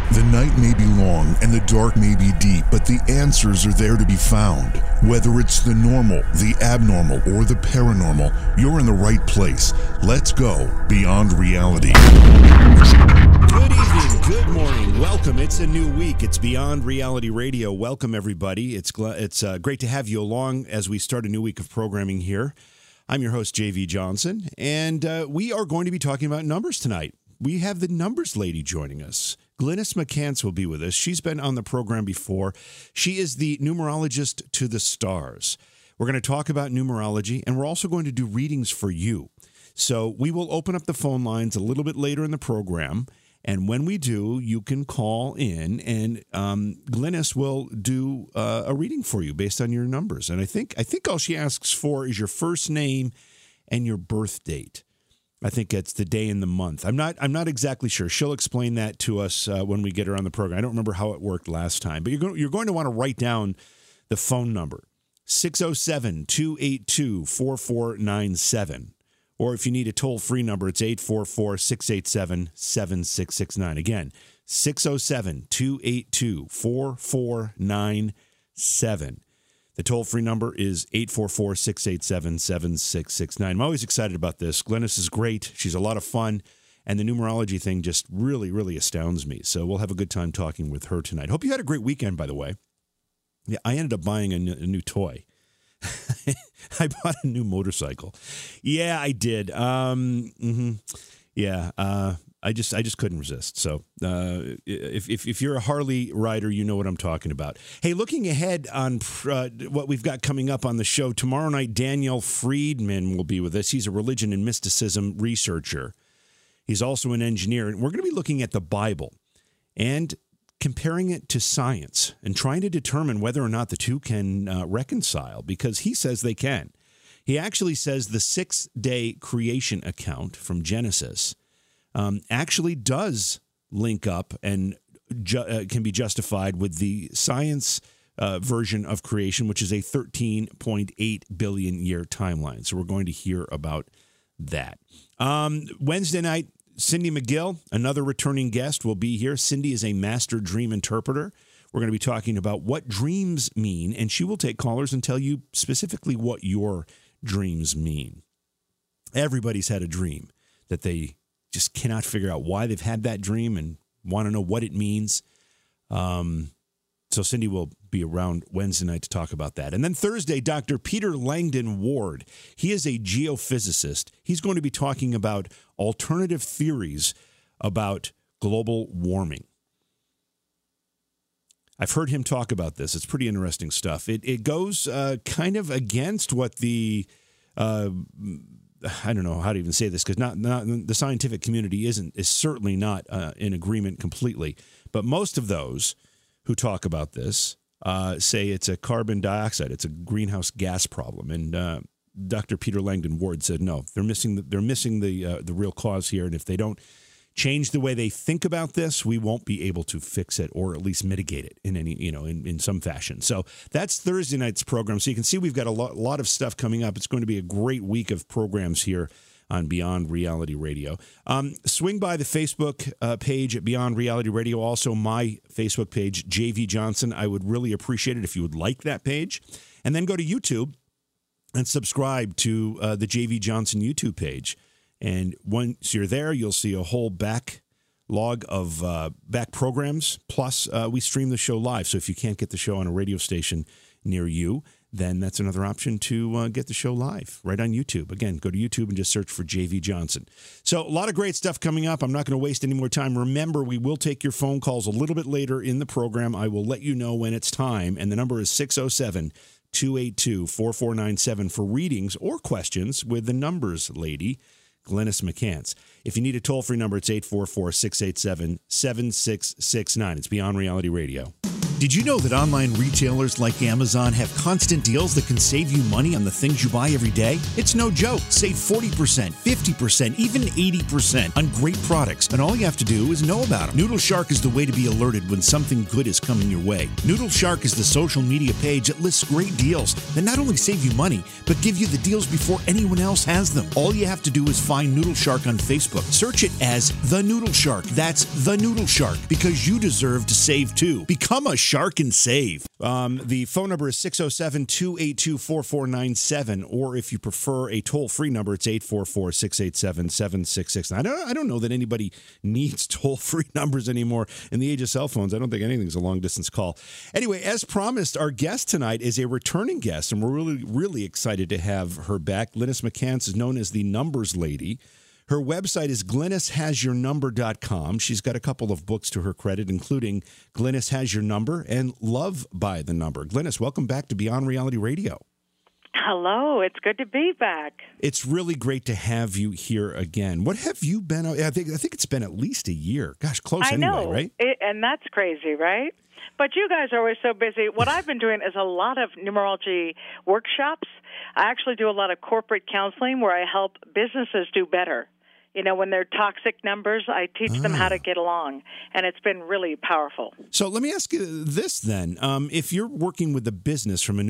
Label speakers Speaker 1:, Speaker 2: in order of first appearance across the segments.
Speaker 1: The night may be long and the dark may be deep, but the answers are there to be found. Whether it's the normal, the abnormal, or the paranormal, you're in the right place. Let's go beyond reality.
Speaker 2: Good evening, good morning, welcome. It's a new week. It's Beyond Reality Radio. Welcome, everybody. It's great to have you along as we start a new week of programming here. I'm your host, JV Johnson, and we are going to be talking about numbers tonight. We have the numbers lady joining us. Glynis McCants will be with us. She's been on the program before. She is the numerologist to the stars. We're going to talk about numerology, and we're also going to do readings for you. So we will open up the phone lines a little bit later in the program, and when we do, you can call in, and Glynis will do a reading for you based on your numbers. And I think all she asks for is your first name and your birth date. I think it's the day and the month. I'm not exactly sure. She'll explain that to us when we get her on the program. I don't remember how it worked last time, but you're going to want to write down the phone number, 607-282-4497. Or if you need a toll-free number, it's 844-687-7669. Again, 607-282-4497. The toll-free number is 844-687-7669. I'm always excited about this. Glynis is great. She's a lot of fun. And the numerology thing just really, really astounds me. So we'll have a good time talking with her tonight. Hope you had a great weekend, by the way. Yeah, I ended up buying a new toy. I bought a new motorcycle. Yeah, I did. Yeah, I just couldn't resist. So if you're a Harley rider, you know what I'm talking about. Hey, looking ahead on what we've got coming up on the show, tomorrow night, Daniel Friedman will be with us. He's a religion and mysticism researcher. He's also an engineer. And we're going to be looking at the Bible and comparing it to science and trying to determine whether or not the two can reconcile, because he says they can. He actually says the 6-day creation account from Genesis actually does link up and can be justified with the science version of creation, which is a 13.8 billion year timeline. So we're going to hear about that. Wednesday night, Cindy McGill, another returning guest, will be here. Cindy is a master dream interpreter. We're going to be talking about what dreams mean, and she will take callers and tell you specifically what your dreams mean. Everybody's had a dream that they just cannot figure out why they've had that dream and want to know what it means. So Cindy will be around Wednesday night to talk about that. And then Thursday, Dr. Peter Langdon Ward. He is a geophysicist. He's going to be talking about alternative theories about global warming. I've heard him talk about this. It's pretty interesting stuff. It goes kind of against what the I don't know how to even say this, because not the scientific community is certainly not in agreement completely. But most of those who talk about this say it's a carbon dioxide, it's a greenhouse gas problem. And Dr. Peter Langdon Ward said no, they're missing the real cause here, and if they don't change the way they think about this, we won't be able to fix it or at least mitigate it in any in some fashion. So that's Thursday night's program. So you can see we've got a lot of stuff coming up. It's going to be a great week of programs here on Beyond Reality Radio. Swing by the Facebook page at Beyond Reality Radio. Also, my Facebook page, JV Johnson. I would really appreciate it if you would like that page. And then go to YouTube and subscribe to the JV Johnson YouTube page. And once you're there, you'll see a whole backlog of back programs. Plus, we stream the show live. So if you can't get the show on a radio station near you, then that's another option to get the show live right on YouTube. Again, go to YouTube and just search for JV Johnson. So a lot of great stuff coming up. I'm not going to waste any more time. Remember, we will take your phone calls a little bit later in the program. I will let you know when it's time. And the number is 607-282-4497 for readings or questions with the numbers lady, Glynis McCants. If you need a toll-free number, it's 844-687-7669. It's Beyond Reality Radio. Did you know that online retailers like Amazon have constant deals that can save you money on the things you buy every day? It's no joke. Save 40%, 50%, even 80% on great products, and all you have to do is know about them. Noodle Shark is the way to be alerted when something good is coming your way. Noodle Shark is the social media page that lists great deals that not only save you money, but give you the deals before anyone else has them. All you have to do is find Noodle Shark on Facebook. Search it as The Noodle Shark. That's The Noodle Shark, because you deserve to save too. Become a shark and save. The phone number is 607-282-4497, or if you prefer a toll-free number, it's 844-687-7669. I don't know that anybody needs toll-free numbers anymore in the age of cell phones. I don't think anything's a long-distance call. Anyway, as promised, our guest tonight is a returning guest, and we're really, really excited to have her back. Glynis McCants is known as the Numbers Lady. Her website is GlynisHasYourNumber.com. She's got a couple of books to her credit, including Glynis Has Your Number and Love by the Number. Glynis, welcome back to Beyond Reality Radio.
Speaker 3: Hello, it's good to be back.
Speaker 2: It's really great to have you here again. What have you been? I think it's been at least a year. Gosh, close
Speaker 3: I
Speaker 2: anyway,
Speaker 3: know.
Speaker 2: Right?
Speaker 3: And that's crazy, right? But you guys are always so busy. What I've been doing is a lot of numerology workshops. I actually do a lot of corporate counseling where I help businesses do better. You know, when they're toxic numbers, I teach them how to get along, and it's been really powerful.
Speaker 2: So let me ask you this then. If you're working with a business from a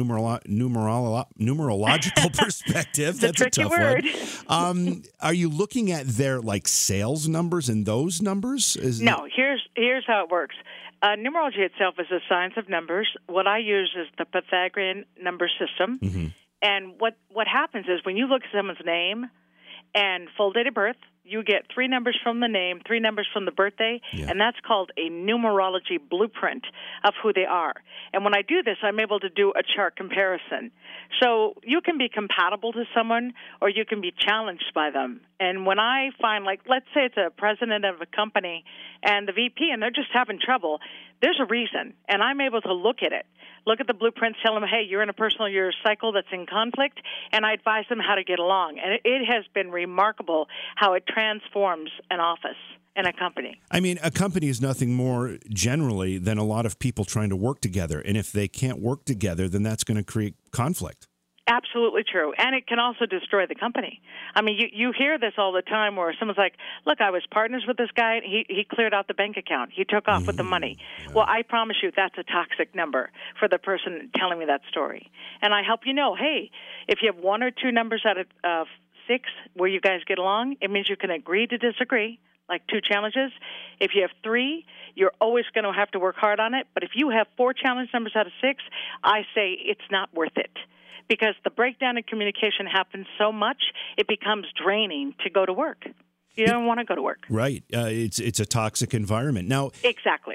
Speaker 2: numerological perspective,
Speaker 3: that's a
Speaker 2: tough
Speaker 3: word.
Speaker 2: One. Are you looking at their sales numbers and those numbers?
Speaker 3: No, here's how it works. Numerology itself is a science of numbers. What I use is the Pythagorean number system. Mm-hmm. And what happens is when you look at someone's name and full date of birth, you get 3 numbers from the name, 3 numbers from the birthday, and that's called a numerology blueprint of who they are. And when I do this, I'm able to do a chart comparison. So you can be compatible to someone, or you can be challenged by them. And when I find, let's say it's a president of a company and the VP, and they're just having trouble, there's a reason, and I'm able to look at it. Look at the blueprints, tell them, hey, you're in a personal year cycle that's in conflict, and I advise them how to get along. And it has been remarkable how it transforms an office and a company.
Speaker 2: I mean, a company is nothing more generally than a lot of people trying to work together. And if they can't work together, then that's going to create conflict.
Speaker 3: Absolutely true. And it can also destroy the company. I mean, you hear this all the time where someone's like, look, I was partners with this guy, and he cleared out the bank account. He took off with the money. Yeah. Well, I promise you that's a toxic number for the person telling me that story. And I help you know, hey, if you have 1 or 2 numbers out of 6 where you guys get along, it means you can agree to disagree, like 2 challenges. If you have 3, you're always going to have to work hard on it. But if you have 4 challenge numbers out of 6, I say it's not worth it. Because the breakdown in communication happens so much, it becomes draining to go to work. You don't want to go to work.
Speaker 2: Right. It's a toxic environment. Now,
Speaker 3: exactly.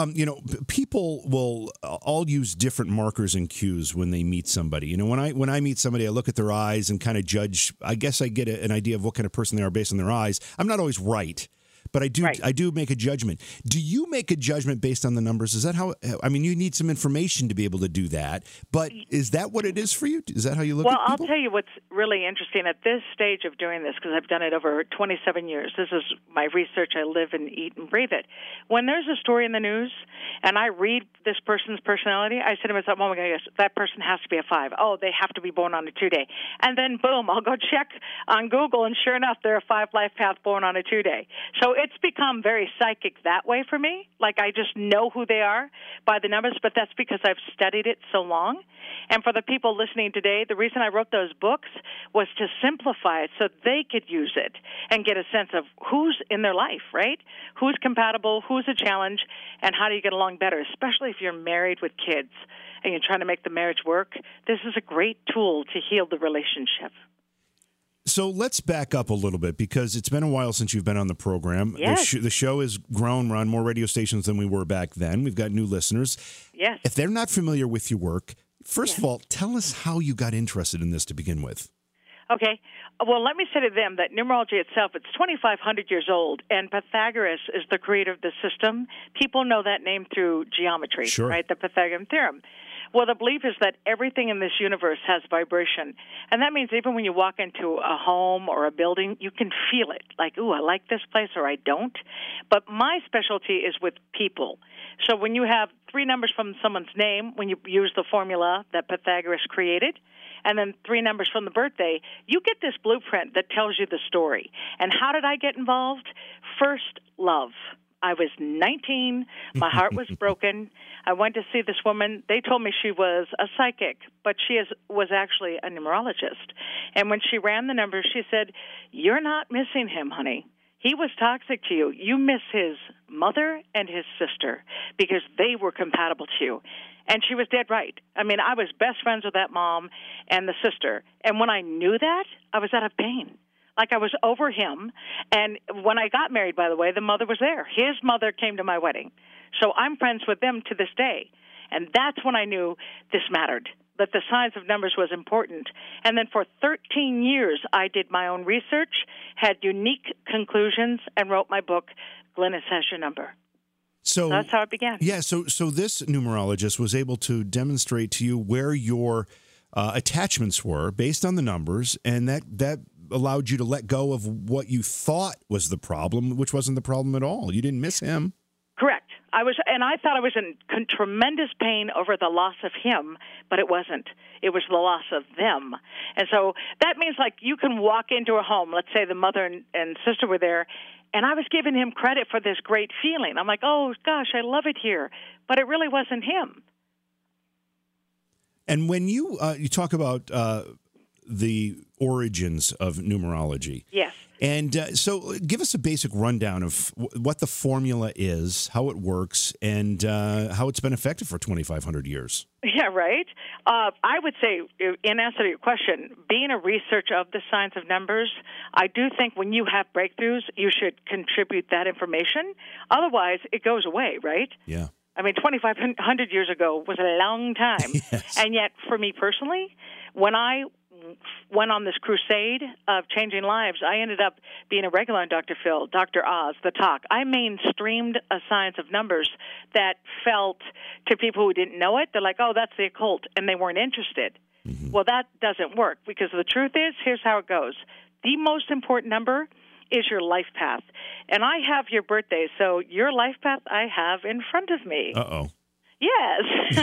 Speaker 2: People will all use different markers and cues when they meet somebody. You know, when I meet somebody, I look at their eyes and kind of judge. I guess I get an idea of what kind of person they are based on their eyes. I'm not always right. But I do make a judgment. Do you make a judgment based on the numbers? Is that how? I mean, you need some information to be able to do that. But is that what it is for you? Is that how you look at people?
Speaker 3: Well, I'll tell you what's really interesting at this stage of doing this, because I've done it over 27 years. This is my research. I live and eat and breathe it. When there's a story in the news and I read this person's personality, I say to myself, oh my God, yes, that person has to be a 5. Oh, they have to be born on a 2-day. And then, boom, I'll go check on Google, and sure enough, they're a 5 life path born on a 2-day. So it's become very psychic that way for me. Like I just know who they are by the numbers, but that's because I've studied it so long. And for the people listening today, the reason I wrote those books was to simplify it so they could use it and get a sense of who's in their life, right? Who's compatible, who's a challenge, and how do you get along better, especially if you're married with kids and you're trying to make the marriage work. This is a great tool to heal the relationship.
Speaker 2: So let's back up a little bit, because it's been a while since you've been on the program.
Speaker 3: Yes.
Speaker 2: The show has grown. We're on more radio stations than we were back then. We've got new listeners.
Speaker 3: Yes.
Speaker 2: If they're not familiar with your work, first of all, tell us how you got interested in this to begin with.
Speaker 3: Okay. Well, let me say to them that numerology itself, it's 2,500 years old, and Pythagoras is the creator of the system. People know that name through geometry,
Speaker 2: sure.
Speaker 3: right? The Pythagorean theorem. Well, the belief is that everything in this universe has vibration. And that means even when you walk into a home or a building, you can feel it. Like, ooh, I like this place or I don't. But my specialty is with people. So when you have 3 numbers from someone's name, when you use the formula that Pythagoras created, and then 3 numbers from the birthday, you get this blueprint that tells you the story. And how did I get involved? First, love. I was 19. My heart was broken. I went to see this woman. They told me she was a psychic, but she was actually a numerologist. And when she ran the numbers, she said, "You're not missing him, honey. He was toxic to you. You miss his mother and his sister because they were compatible to you." And she was dead right. I mean, I was best friends with that mom and the sister. And when I knew that, I was out of pain. Like I was over him. And when I got married, by the way, the mother was there. His mother came to my wedding. So I'm friends with them to this day. And that's when I knew this mattered, that the science of numbers was important. And then for 13 years, I did my own research, had unique conclusions, and wrote my book, Glynis Has Your Number. So that's how it began.
Speaker 2: Yeah, so this numerologist was able to demonstrate to you where your attachments were based on the numbers, and that allowed you to let go of what you thought was the problem, which wasn't the problem at all. You didn't miss him.
Speaker 3: Correct. I thought I was in tremendous pain over the loss of him, but it wasn't. It was the loss of them. And so that means, like, you can walk into a home, let's say the mother and sister were there, and I was giving him credit for this great feeling. I'm like, oh, gosh, I love it here. But it really wasn't him.
Speaker 2: And when you talk about the origins of numerology.
Speaker 3: Yes.
Speaker 2: And so give us a basic rundown of what the formula is, how it works, and how it's been effective for 2,500 years.
Speaker 3: Yeah, right. I would say, in answer to your question, being a researcher of the science of numbers, I do think when you have breakthroughs, you should contribute that information. Otherwise, it goes away, right?
Speaker 2: Yeah.
Speaker 3: I mean, 2,500 years ago was a long time.
Speaker 2: Yes.
Speaker 3: And yet, for me personally, when I went on this crusade of changing lives, I ended up being a regular on Dr. Phil, Dr. Oz, The Talk. I mainstreamed a science of numbers that felt to people who didn't know it, they're like, oh, that's the occult, and they weren't interested. Mm-hmm. Well, that doesn't work, because the truth is, here's how it goes. The most important number is your life path. And I have your birthday, so your life path I have in front of me.
Speaker 2: Uh-oh.
Speaker 3: Yes.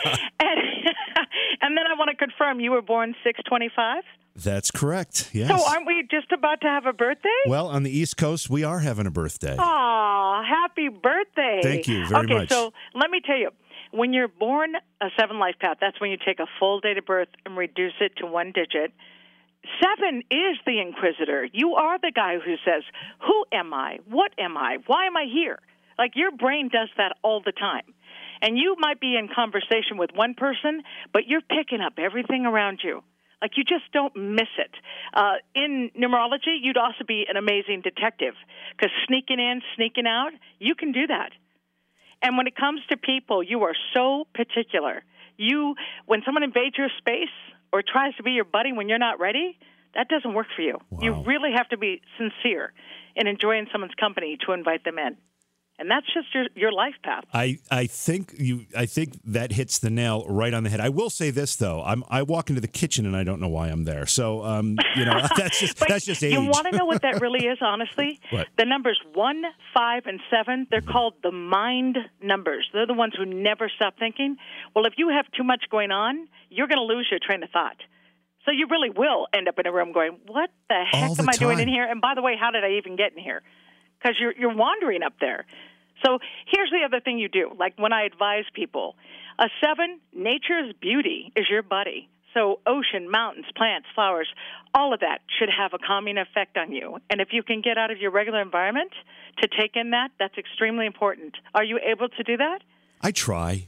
Speaker 3: And then I want to confirm, you were born 6/25?
Speaker 2: That's correct, yes.
Speaker 3: So aren't we just about to have a birthday?
Speaker 2: Well, on the East Coast, we are having a birthday.
Speaker 3: Aw, happy birthday.
Speaker 2: Thank you very much.
Speaker 3: Okay, so let me tell you, when you're born a 7 life path, that's when you take a full date of birth and reduce it to 1 digit. 7 is the inquisitor. You are the guy who says, who am I? What am I? Why am I here? Like, your brain does that all the time. And you might be in conversation with one person, but you're picking up everything around you. Like, you just don't miss it. In numerology, you'd also be an amazing detective, because sneaking in, sneaking out, you can do that. And when it comes to people, you are so particular. When someone invades your space or tries to be your buddy when you're not ready, that doesn't work for you.
Speaker 2: Wow.
Speaker 3: You really have to be sincere in enjoying someone's company to invite them in. And that's just your life path. I
Speaker 2: think that hits the nail right on the head. I will say this, though: I walk into the kitchen and I don't know why I'm there. So that's just age.
Speaker 3: You want to know what that really is, honestly?
Speaker 2: What?
Speaker 3: The numbers 1, 5, and 7. They're called the mind numbers. They're the ones who never stop thinking. Well, if you have too much going on, you're going to lose your train of thought. So you really will end up in a room going, "What the heck am I doing in here? And by the way, how did I even get in here?" Because you're wandering up there. So here's the other thing you do. Like when I advise people, a 7, nature's beauty is your buddy. So ocean, mountains, plants, flowers, all of that should have a calming effect on you. And if you can get out of your regular environment to take in that, that's extremely important. Are you able to do that?
Speaker 2: I try.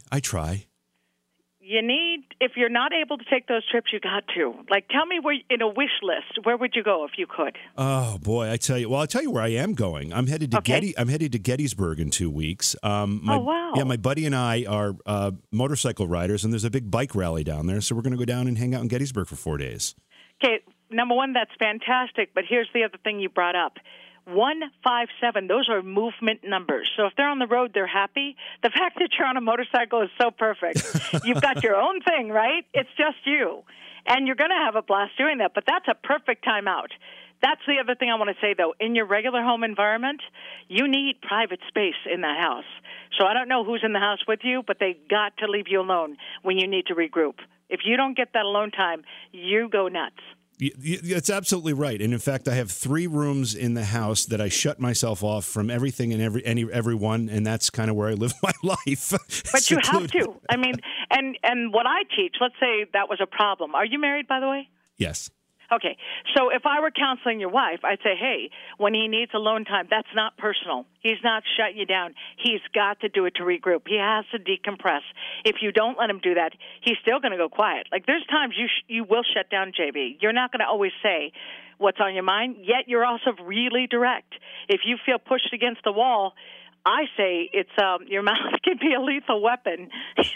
Speaker 3: You need, if you're not able to take those trips, you got to. Like, tell me where, in a wish list, where would you go if you could?
Speaker 2: Oh boy, I tell you. Well, I'll tell you where I am going. I'm headed to I'm headed to Gettysburg in 2 weeks.
Speaker 3: Oh wow!
Speaker 2: Yeah, my buddy and I are motorcycle riders, and there's a big bike rally down there. So we're going to go down and hang out in Gettysburg for 4 days.
Speaker 3: Okay, number one, that's fantastic. But here's the other thing you brought up. 157. Those are movement numbers. So if they're on the road, they're happy. The fact that you're on a motorcycle is so perfect. You've got your own thing, right? It's just you. And you're going to have a blast doing that. But that's a perfect time out. That's the other thing I want to say, though. In your regular home environment, you need private space in that house. So I don't know who's in the house with you, but they got to leave you alone when you need to regroup. If you don't get that alone time, you go nuts.
Speaker 2: That's absolutely right. And in fact, I have 3 rooms in the house that I shut myself off from everything and everyone, and that's kind of where I live my life.
Speaker 3: But you have to. I mean, and what I teach, let's say that was a problem. Are you married, by the way?
Speaker 2: Yes.
Speaker 3: Okay, so if I were counseling your wife, I'd say, hey, when he needs alone time, that's not personal. He's not shutting you down. He's got to do it to regroup. He has to decompress. If you don't let him do that, he's still going to go quiet. Like there's times you will shut down, JB. You're not going to always say what's on your mind, yet you're also really direct. If you feel pushed against the wall, I say it's your mouth can be a lethal weapon.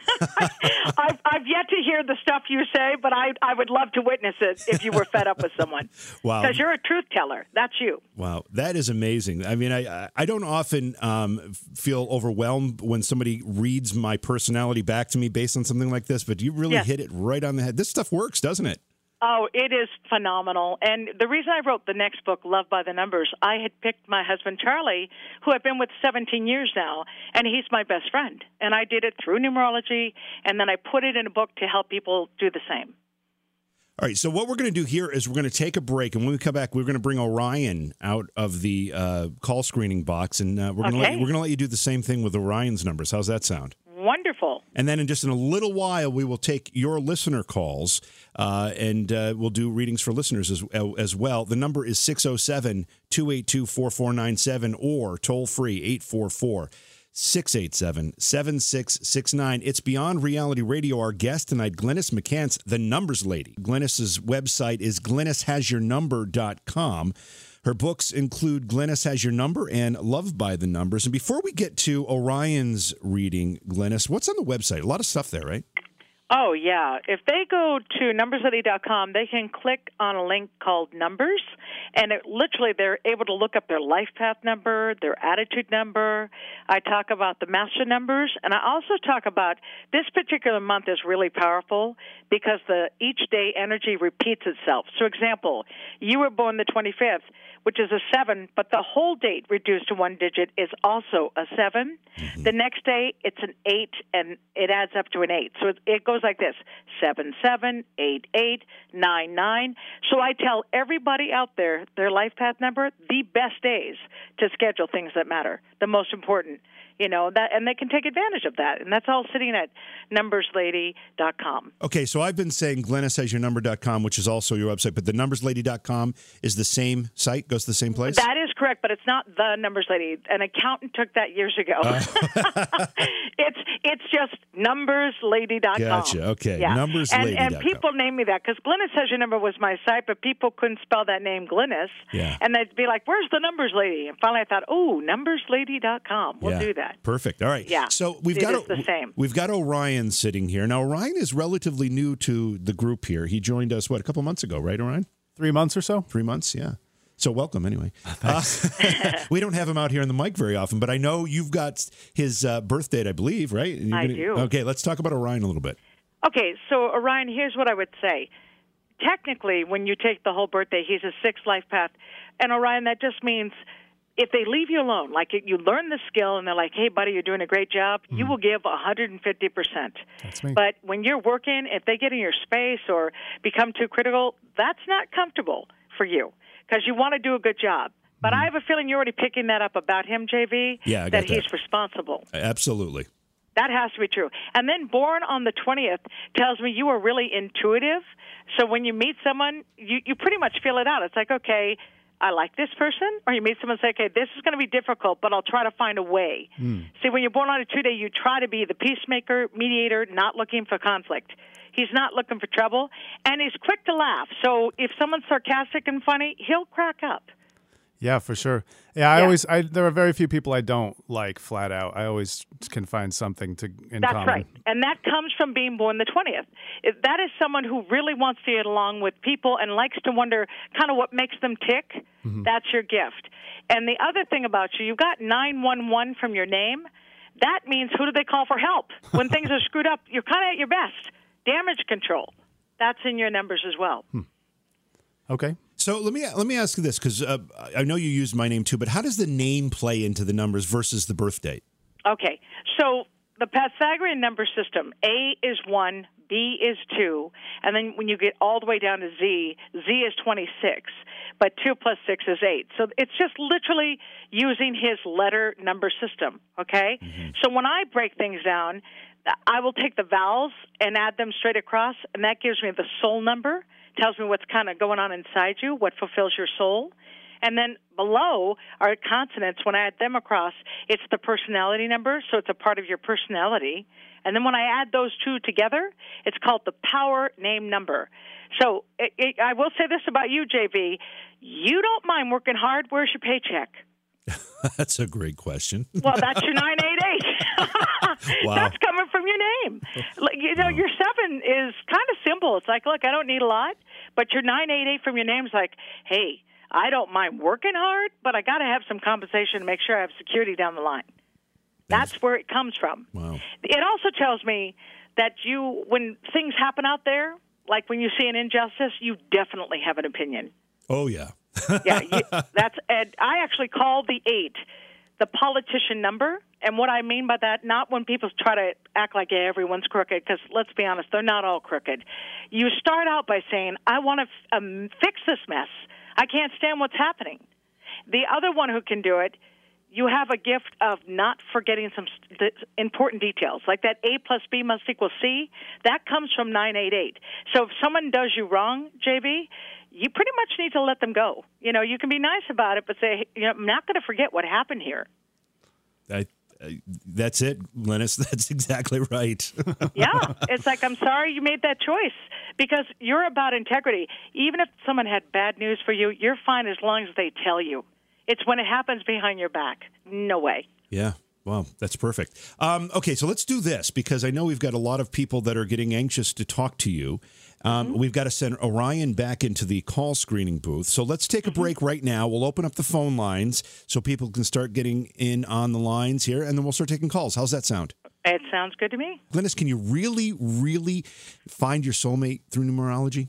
Speaker 3: I've yet to hear the stuff you say, but I would love to witness it if you were fed up with someone.
Speaker 2: Wow.
Speaker 3: Because you're a truth teller. That's you.
Speaker 2: Wow. That is amazing. I mean, I don't often feel overwhelmed when somebody reads my personality back to me based on something like this, but you really hit it right on the head. This stuff works, doesn't it?
Speaker 3: Oh, it is phenomenal. And the reason I wrote the next book, Love by the Numbers, I had picked my husband, Charlie, who I've been with 17 years now, and he's my best friend. And I did it through numerology, and then I put it in a book to help people do the same.
Speaker 2: All right, so what we're going to do here is we're going to take a break, and when we come back, we're going to bring Orion out of the call screening box, and we're going to let you do the same thing with Orion's numbers. How's that sound?
Speaker 3: Wonderful.
Speaker 2: And then in a little while, we will take your listener calls, and we'll do readings for listeners as well. The number is 607-282-4497 or toll-free 844-687-7669. It's Beyond Reality Radio. Our guest tonight, Glynis McCants, the Numbers Lady. Glynis's website is GlynisHasYourNumber.com. Her books include Glynis Has Your Number and Love by the Numbers. And before we get to Orion's reading, Glynis, what's on the website? A lot of stuff there, right?
Speaker 3: Oh, yeah. If they go to numberslady.com, they can click on a link called Numbers, and they're able to look up their life path number, their attitude number. I talk about the master numbers, and I also talk about this particular month is really powerful because each day energy repeats itself. So, example, you were born the 25th, which is a 7, but the whole date reduced to 1 digit is also a 7. Mm-hmm. The next day, it's an 8, and it adds up to an 8. So it goes like this, 778899. So I tell everybody out there, their life path number, the best days to schedule things that matter, the most important. And they can take advantage of that. And that's all sitting at numberslady.com.
Speaker 2: Okay, so I've been saying GlynisHasYourNumber.com, which is also your website, but the numberslady.com is the same site, goes to the same place?
Speaker 3: That is correct, but it's not the Numbers Lady. An accountant took that years ago. It's just numberslady.com.
Speaker 2: Gotcha, okay.
Speaker 3: Yeah.
Speaker 2: Numberslady.com.
Speaker 3: And people name me that, because Glynis Has Your Number was my site, but people couldn't spell that name Glynis.
Speaker 2: Yeah.
Speaker 3: And they'd be like, where's the Numbers Lady? And finally I thought, numberslady.com. We'll do that.
Speaker 2: Perfect. All right.
Speaker 3: Yeah.
Speaker 2: So
Speaker 3: we've
Speaker 2: got Orion sitting here. Now, Orion is relatively new to the group here. He joined us, a couple months ago, right, Orion?
Speaker 4: 3 months or so?
Speaker 2: 3 months, yeah. So welcome, anyway. We don't have him out here on the mic very often, but I know you've got his birth date, I believe, right?
Speaker 3: I do.
Speaker 2: Okay, let's talk about Orion a little bit.
Speaker 3: Okay, so Orion, here's what I would say. Technically, when you take the whole birthday, he's a 6th life path. And Orion, that just means if they leave you alone, like you learn the skill and they're like, hey, buddy, you're doing a great job, you will give 150%.
Speaker 4: That's me.
Speaker 3: But when you're working, if they get in your space or become too critical, that's not comfortable for you because you want to do a good job. But I have a feeling you're already picking that up about him, JV,
Speaker 2: yeah,
Speaker 3: that he's responsible.
Speaker 2: Absolutely.
Speaker 3: That has to be true. And then born on the 20th tells me you are really intuitive. So when you meet someone, you pretty much feel it out. It's like, okay, I like this person, or you meet someone and say, okay, this is going to be difficult, but I'll try to find a way. See, when you're born on a 2-day, you try to be the peacemaker, mediator, not looking for conflict. He's not looking for trouble, and he's quick to laugh. So if someone's sarcastic and funny, he'll crack up.
Speaker 4: Yeah, for sure. Yeah, there are very few people I don't like flat out. I always can find something in common.
Speaker 3: That's right. And that comes from being born the 20th. That is someone who really wants to get along with people and likes to wonder kind of what makes them tick. Mm-hmm. That's your gift. And the other thing about you, you've got 911 from your name. That means who do they call for help? When things are screwed up, you're kind of at your best. Damage control. That's in your numbers as well.
Speaker 4: Okay.
Speaker 2: So let me ask you this, because I know you used my name too, but how does the name play into the numbers versus the birth date?
Speaker 3: Okay, so the Pythagorean number system, A is 1, B is 2, and then when you get all the way down to Z, Z is 26, but 2 plus 6 is 8. So it's just literally using his letter number system, okay? Mm-hmm. So when I break things down, I will take the vowels and add them straight across, and that gives me the soul number, tells me what's kind of going on inside you, what fulfills your soul. And then below are consonants. When I add them across, it's the personality number, so it's a part of your personality. And then when I add those two together, it's called the power name number. So I will say this about you, JV. You don't mind working hard. Where's your paycheck?
Speaker 2: That's a great question.
Speaker 3: Well, that's your 988.
Speaker 2: Wow.
Speaker 3: That's coming from your name. Your 7 is kind of simple. It's like, look, I don't need a lot, but your 988 from your name is like, hey, I don't mind working hard, but I got to have some compensation to make sure I have security down the line. That's where it comes from.
Speaker 2: Wow.
Speaker 3: It also tells me that when things happen out there, like when you see an injustice, you definitely have an opinion.
Speaker 2: Oh, yeah.
Speaker 3: And I actually call the 8 the politician number. And what I mean by that, not when people try to act like everyone's crooked, because let's be honest, they're not all crooked. You start out by saying, I want to fix this mess. I can't stand what's happening. The other one who can do it, you have a gift of not forgetting some important details, like that A plus B must equal C. That comes from 988. So if someone does you wrong, JV, you pretty much need to let them go. You can be nice about it, but say, I'm not going to forget what happened here.
Speaker 2: That's it, Glynis. That's exactly right.
Speaker 3: Yeah. It's like, I'm sorry you made that choice, because you're about integrity. Even if someone had bad news for you, you're fine as long as they tell you. It's when it happens behind your back. No way.
Speaker 2: Yeah. Wow, that's perfect. Okay, so let's do this, because I know we've got a lot of people that are getting anxious to talk to you. We've got to send Orion back into the call screening booth. So let's take a break right now. We'll open up the phone lines so people can start getting in on the lines here, and then we'll start taking calls. How's that sound?
Speaker 3: It sounds good to me.
Speaker 2: Glynis, can you really, really find your soulmate through numerology?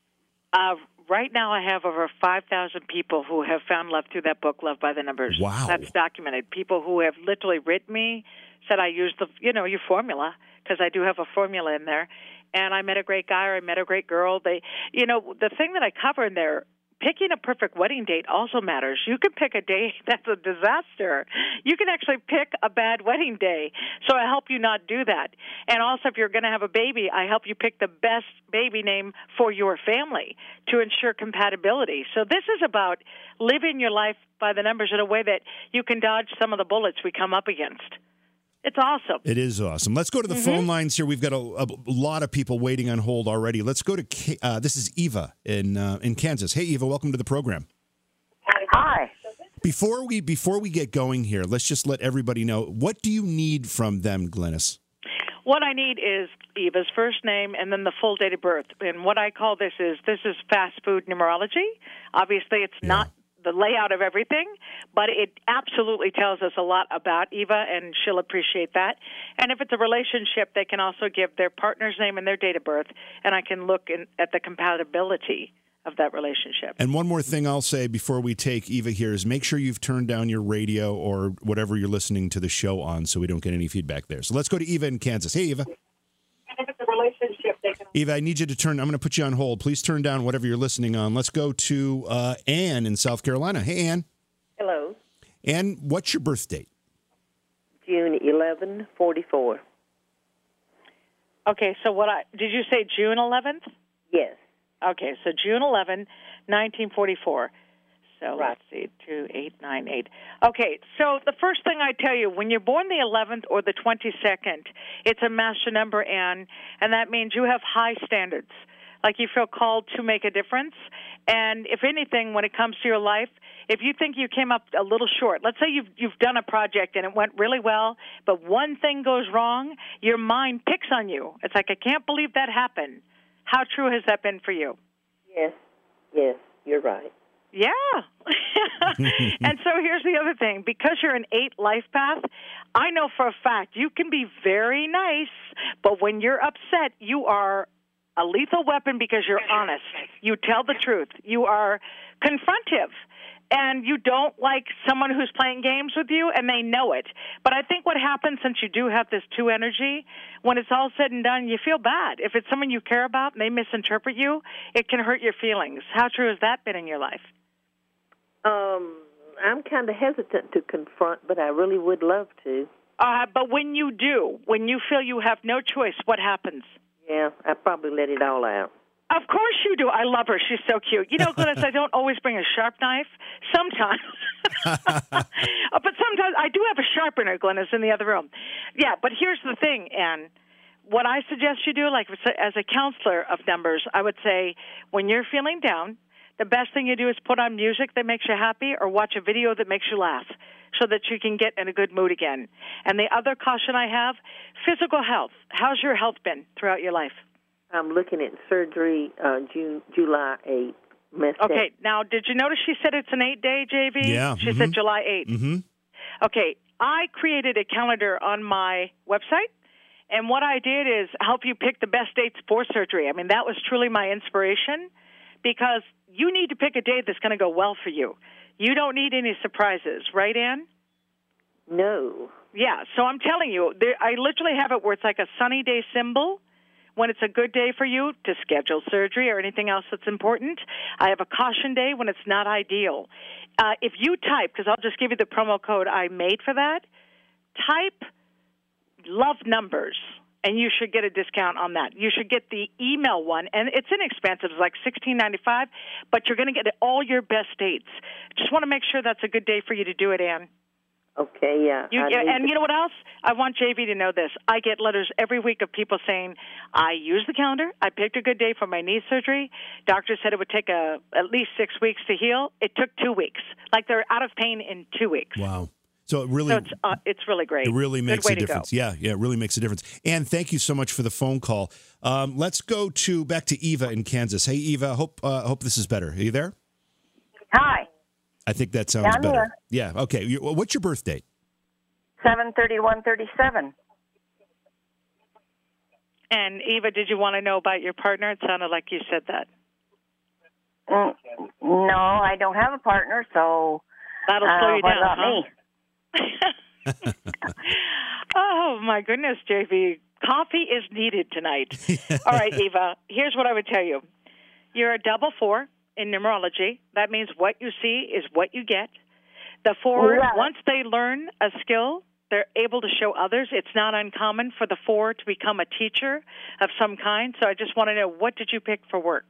Speaker 3: Right now, I have over 5,000 people who have found love through that book, Love by the Numbers.
Speaker 2: Wow.
Speaker 3: That's documented. People who have literally written me, said I use your formula, because I do have a formula in there. And I met a great guy or I met a great girl. The thing that I cover in there, picking a perfect wedding date also matters. You can pick a day that's a disaster. You can actually pick a bad wedding day. So I help you not do that. And also, if you're going to have a baby, I help you pick the best baby name for your family to ensure compatibility. So this is about living your life by the numbers in a way that you can dodge some of the bullets we come up against. It's awesome.
Speaker 2: It is awesome. Let's go to the phone lines here. We've got a lot of people waiting on hold already. Let's go to this is Eva in Kansas. Hey, Eva, welcome to the program.
Speaker 5: Hi.
Speaker 2: Before we get going here, let's just let everybody know, what do you need from them, Glynis?
Speaker 3: What I need is Eva's first name and then the full date of birth. And what I call this is fast food numerology. Obviously, it's not the layout of everything, but it absolutely tells us a lot about Eva, and she'll appreciate that. And if it's a relationship, they can also give their partner's name and their date of birth, and I can look at the compatibility of that relationship.
Speaker 2: And one more thing I'll say before we take Eva here is make sure you've turned down your radio or whatever you're listening to the show on so we don't get any feedback there. So let's go to Eva in Kansas. Hey, Eva.
Speaker 5: And if it's a relationship, they can...
Speaker 2: Eva, I need you to I'm going to put you on hold. Please turn down whatever you're listening on. Let's go to Ann in South Carolina. Hey, Ann.
Speaker 6: Hello.
Speaker 2: Ann, what's your birth date?
Speaker 6: June 11, 44.
Speaker 3: Okay, so did you say June 11th?
Speaker 6: Yes.
Speaker 3: Okay, so June 11, 1944. So
Speaker 6: right.
Speaker 3: Let's see, 2898. Okay, so the first thing I tell you, when you're born the 11th or the 22nd, it's a master number, Ann, and that means you have high standards. Like you feel called to make a difference. And if anything, when it comes to your life, if you think you came up a little short, let's say you've done a project and it went really well, but one thing goes wrong, your mind picks on you. It's like, I can't believe that happened. How true has that been for you?
Speaker 6: Yes, you're right.
Speaker 3: Yeah. And so here's the other thing. Because you're an 8 life path, I know for a fact you can be very nice, but when you're upset, you are a lethal weapon because you're honest. You tell the truth. You are confrontive. And you don't like someone who's playing games with you, and they know it. But I think what happens, since you do have this 2 energy, when it's all said and done, you feel bad. If it's someone you care about and they misinterpret you, it can hurt your feelings. How true has that been in your life?
Speaker 6: I'm kind of hesitant to confront, but I really would love to.
Speaker 3: But when you do, when you feel you have no choice, what happens?
Speaker 6: Yeah, I probably let it all out.
Speaker 3: Of course you do. I love her. She's so cute. You know, Glennis, I don't always bring a sharp knife. Sometimes. But sometimes I do have a sharpener, Glennis, in the other room. Yeah, but here's the thing, Ann. What I suggest you do, like as a counselor of numbers, I would say when you're feeling down, the best thing you do is put on music that makes you happy or watch a video that makes you laugh so that you can get in a good mood again. And the other caution I have, physical health. How's your health been throughout your life?
Speaker 6: I'm looking at surgery July 8th.
Speaker 3: Okay, now did you notice she said it's an 8-day, JV?
Speaker 2: Yeah.
Speaker 3: She said July 8th.
Speaker 2: Mm-hmm.
Speaker 3: Okay, I created a calendar on my website, and what I did is help you pick the best dates for surgery. I mean, that was truly my inspiration because you need to pick a day that's going to go well for you. You don't need any surprises, right, Ann?
Speaker 6: No.
Speaker 3: Yeah, so I'm telling you, I literally have it where it's like a sunny day symbol when it's a good day for you to schedule surgery or anything else that's important. I have a caution day when it's not ideal. If you type, because I'll just give you the promo code I made for that, type love numbers, and you should get a discount on that. You should get the email one, and it's inexpensive. It's like $16.95, but you're going to get all your best dates. Just want to make sure that's a good day for you to do it, Ann.
Speaker 6: Okay, yeah.
Speaker 3: And you know what else? I want JV to know this. I get letters every week of people saying, I used the calendar. I picked a good day for my knee surgery. Doctor said it would take at least 6 weeks to heal. It took 2 weeks. Like they're out of pain in 2 weeks.
Speaker 2: Wow. So
Speaker 3: it's really great.
Speaker 2: It really makes a difference.
Speaker 3: Go.
Speaker 2: Yeah, it really makes a difference. And thank you so much for the phone call. Let's go back to Eva in Kansas. Hey, Eva, hope this is better. Are you there?
Speaker 7: Hi.
Speaker 2: I think that sounds better.
Speaker 7: Here.
Speaker 2: Yeah, okay. What's your birth date?
Speaker 7: 7/31/37.
Speaker 3: And Eva, did you want to know about your partner? It sounded like you said that.
Speaker 7: No, I don't have a partner, so
Speaker 3: that'll slow you
Speaker 7: what
Speaker 3: down.
Speaker 7: About me?
Speaker 3: Oh my goodness, JV, coffee is needed tonight. All right, Eva. Here's what I would tell you: you're a double 4 in numerology. That means what you see is what you get. The 4, once they learn a skill, they're able to show others. It's not uncommon for the 4 to become a teacher of some kind. So I just want to know, what did you pick for work?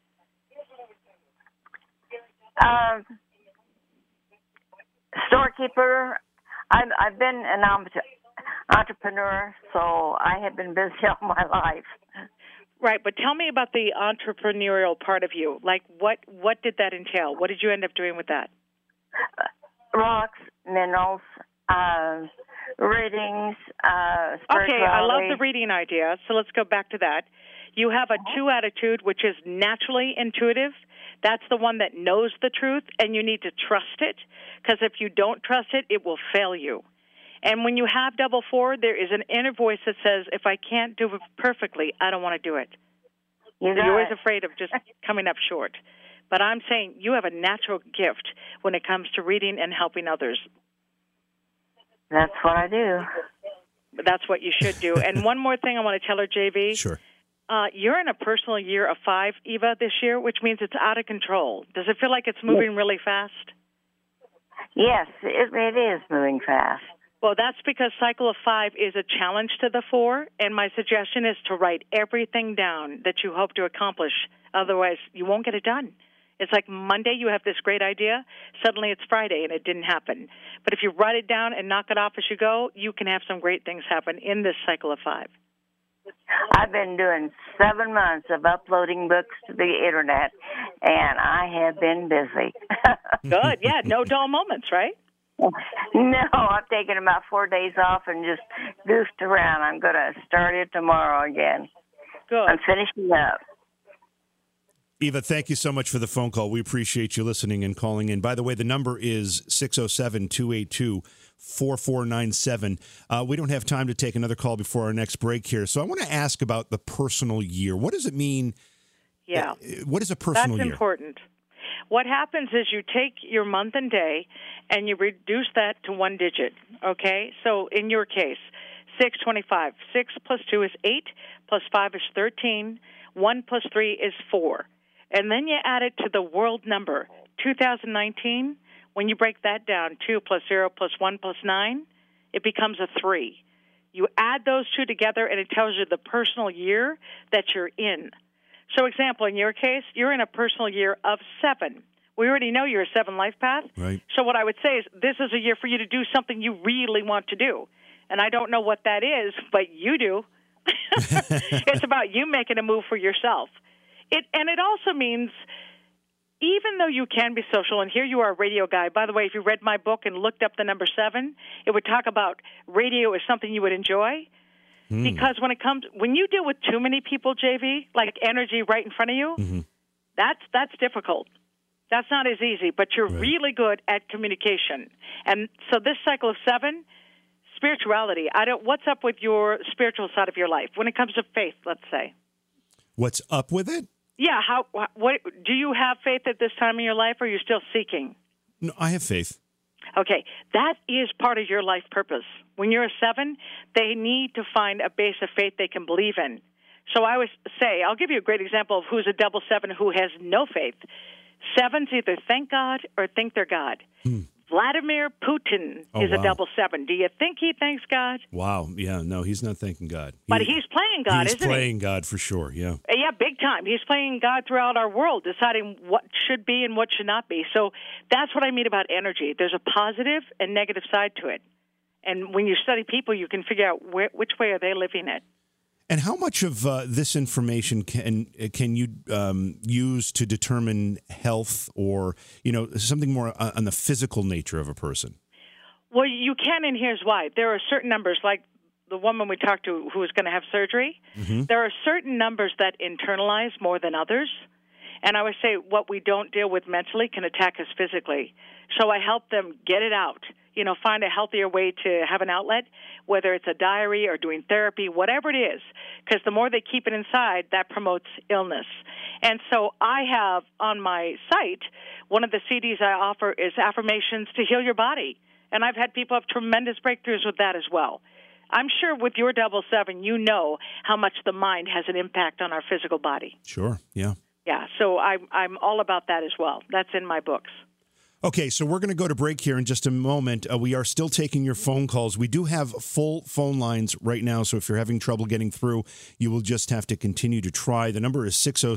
Speaker 7: Storekeeper. I've been an entrepreneur, so I have been busy all my life.
Speaker 3: Right, but tell me about the entrepreneurial part of you. Like, what did that entail? What did you end up doing with that?
Speaker 7: Rocks, minerals, readings, spirituality.
Speaker 3: Okay, I love the reading idea, so let's go back to that. You have a 2 attitude, which is naturally intuitive. That's the one that knows the truth, and you need to trust it, because if you don't trust it, it will fail you. And when you have double 4, there is an inner voice that says, if I can't do it perfectly, I don't want to do it. You're always afraid of just coming up short. But I'm saying you have a natural gift when it comes to reading and helping others.
Speaker 7: That's what I do.
Speaker 3: That's what you should do. And one more thing I want to tell her, JV.
Speaker 2: Sure.
Speaker 3: You're in a personal year of 5, Eva, this year, which means it's out of control. Does it feel like it's moving really fast?
Speaker 7: Yes, it is moving fast.
Speaker 3: Well, that's because cycle of 5 is a challenge to the 4, and my suggestion is to write everything down that you hope to accomplish. Otherwise, you won't get it done. It's like Monday, you have this great idea. Suddenly it's Friday, and it didn't happen. But if you write it down and knock it off as you go, you can have some great things happen in this cycle of 5.
Speaker 7: I've been doing 7 months of uploading books to the Internet, and I have been busy.
Speaker 3: Good. Yeah, no dull moments, right?
Speaker 7: No, I've taken about 4 days off and just goofed around. I'm going to start it tomorrow again.
Speaker 3: Good.
Speaker 7: I'm finishing up.
Speaker 2: Eva, thank you so much for the phone call. We appreciate you listening and calling in. By the way, the number is 607-282-4497. We don't have time to take another call before our next break here. So I want to ask about the personal year. What does it mean?
Speaker 3: Yeah.
Speaker 2: What is a personal year?
Speaker 3: That's important. What happens is you take your month and day and you reduce that to one digit, okay? So in your case, 625. 6 plus 2 is 8, plus 5 is 13, 1 plus 3 is 4. And then you add it to the world number, 2019. When you break that down, 2 plus 0 plus 1 plus 9, it becomes a 3. You add those two together, and it tells you the personal year that you're in. So, example, in your case, you're in a personal year of 7. We already know you're a 7 life path.
Speaker 2: Right.
Speaker 3: So what I would say is this is a year for you to do something you really want to do. And I don't know what that is, but you do. It's about you making a move for yourself. And it also means, even though you can be social, and here you are a radio guy. By the way, if you read my book and looked up the number 7, it would talk about radio as something you would enjoy. Because when you deal with too many people, JV, like energy right in front of you, that's difficult. That's not as easy, but you're really good at communication. And so this cycle of 7, spirituality. What's up with your spiritual side of your life when it comes to faith? Let's say.
Speaker 2: What's up with it?
Speaker 3: Yeah. What do you have faith at this time in your life, or are you still seeking?
Speaker 2: No, I have faith.
Speaker 3: Okay, that is part of your life purpose. When you're a 7, they need to find a base of faith they can believe in. So I always say, I'll give you a great example of who's a double 7 who has no faith. 7s either thank God or think they're God. Vladimir Putin is a double 7. Do you think he thanks God?
Speaker 2: Wow. Yeah, no, he's not thanking God.
Speaker 3: But he's playing God, isn't he?
Speaker 2: He's playing God for sure, yeah.
Speaker 3: Yeah, big time. He's playing God throughout our world, deciding what should be and what should not be. So that's what I mean about energy. There's a positive and negative side to it. And when you study people, you can figure out which way are they living it.
Speaker 2: And how much of this information can you use to determine health or, something more on the physical nature of a person?
Speaker 3: Well, you can, and here's why. There are certain numbers, like the woman we talked to who was going to have surgery. There are certain numbers that internalize more than others. And I would say what we don't deal with mentally can attack us physically. So I help them get it out, find a healthier way to have an outlet, whether it's a diary or doing therapy, whatever it is, because the more they keep it inside, that promotes illness. And so I have on my site, one of the CDs I offer is affirmations to heal your body. And I've had people have tremendous breakthroughs with that as well. I'm sure with your double 7, you know how much the mind has an impact on our physical body.
Speaker 2: Sure, yeah.
Speaker 3: Yeah, so I'm all about that as well. That's in my books.
Speaker 2: Okay, so we're going to go to break here in just a moment. We are still taking your phone calls. We do have full phone lines right now, so if you're having trouble getting through, you will just have to continue to try. The number is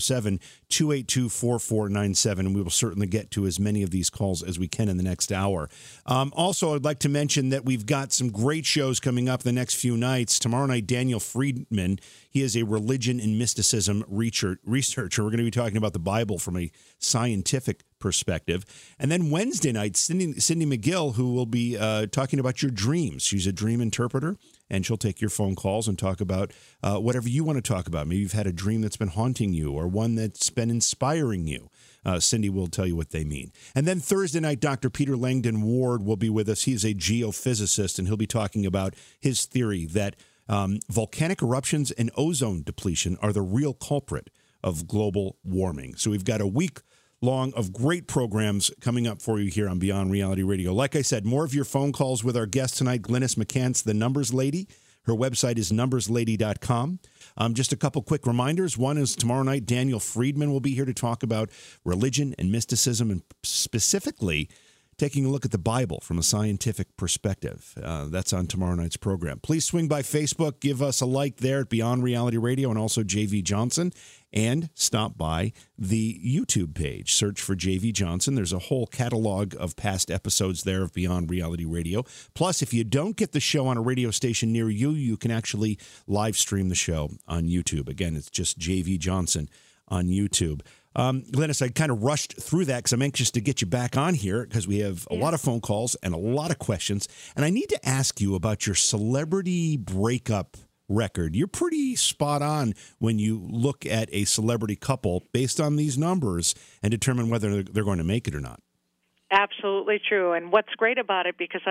Speaker 2: 607-282-4497, and we will certainly get to as many of these calls as we can in the next hour. Also, I'd like to mention that we've got some great shows coming up the next few nights. Tomorrow night, Daniel Friedman, he is a religion and mysticism researcher. We're going to be talking about the Bible from a scientific perspective. And then Wednesday night, Cindy McGill, who will be talking about your dreams. She's a dream interpreter, and she'll take your phone calls and talk about whatever you want to talk about. Maybe you've had a dream that's been haunting you or one that's been inspiring you. Cindy will tell you what they mean. And then Thursday night, Dr. Peter Langdon Ward will be with us. He's a geophysicist, and he'll be talking about his theory that volcanic eruptions and ozone depletion are the real culprit of global warming. So we've got a week long of great programs coming up for you here on Beyond Reality Radio. Like I said, more of your phone calls with our guest tonight, Glynis McCants, the Numbers Lady. Her website is numberslady.com. Just a couple quick reminders. One is tomorrow night, Daniel Friedman will be here to talk about religion and mysticism, and specifically taking a look at the Bible from a scientific perspective. That's on tomorrow night's program. Please swing by Facebook, give us a like there at Beyond Reality Radio and also JV Johnson, and stop by the YouTube page. Search for JV Johnson. There's a whole catalog of past episodes there of Beyond Reality Radio. Plus, if you don't get the show on a radio station near you, you can actually live stream the show on YouTube. Again, it's just JV Johnson on YouTube. Glynis, I kind of rushed through that because I'm anxious to get you back on here because we have a lot of phone calls and a lot of questions. And I need to ask you about your celebrity breakup record. You're pretty spot on when you look at a celebrity couple based on these numbers and determine whether they're going to make it or not.
Speaker 3: Absolutely true. And what's great about it, because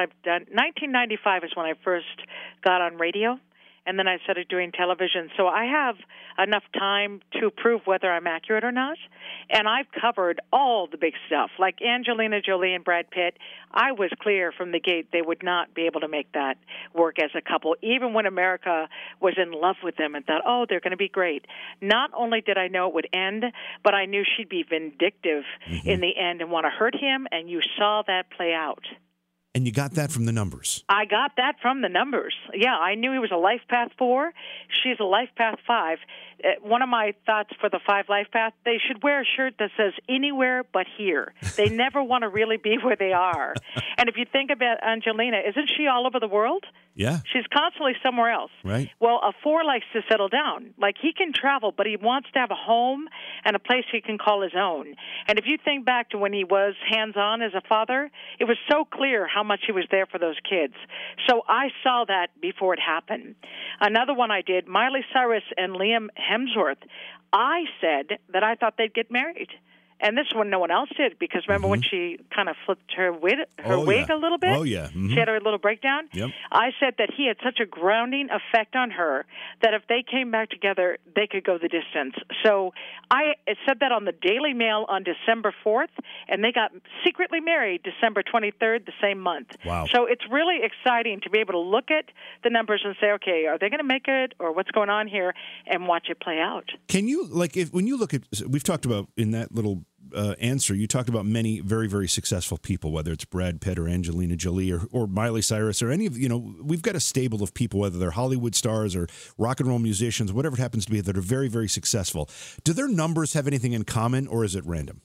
Speaker 3: 1995 is when I first got on radio, and then I started doing television. So I have enough time to prove whether I'm accurate or not. And I've covered all the big stuff, like Angelina Jolie and Brad Pitt. I was clear from the gate they would not be able to make that work as a couple, even when America was in love with them and thought, oh, they're going to be great. Not only did I know it would end, but I knew she'd be vindictive in the end and want to hurt him, and you saw that play out.
Speaker 2: And you got that from the numbers.
Speaker 3: I got that from the numbers. Yeah, I knew he was a Life Path 4. She's a Life Path 5. One of my thoughts for the 5 Life Path, they should wear a shirt that says anywhere but here. They never want to really be where they are. And if you think about Angelina, isn't she all over the world?
Speaker 2: Yeah.
Speaker 3: She's constantly somewhere else.
Speaker 2: Right.
Speaker 3: Well, a 4 likes to settle down. Like, he can travel, but he wants to have a home and a place he can call his own. And if you think back to when he was hands-on as a father, it was so clear how much he was there for those kids. So I saw that before it happened. Another one I did, Miley Cyrus and Liam Hemsworth, I said that I thought they'd get married. And this one no one else did, because remember when she kind of flipped her wig a little bit?
Speaker 2: Oh, yeah.
Speaker 3: She had her little breakdown?
Speaker 2: Yep.
Speaker 3: I said that he had such a grounding effect on her that if they came back together, they could go the distance. So I said that on the Daily Mail on December 4th, and they got secretly married December 23rd, the same month.
Speaker 2: Wow.
Speaker 3: So it's really exciting to be able to look at the numbers and say, okay, are they going to make it, or what's going on here, and watch it play out.
Speaker 2: Can you, when you look at, we've talked about in that little answer, you talked about many very, very successful people, whether it's Brad Pitt or Angelina Jolie or Miley Cyrus or any of, we've got a stable of people, whether they're Hollywood stars or rock and roll musicians, whatever it happens to be, that are very, very successful. Do their numbers have anything in common, or is it random?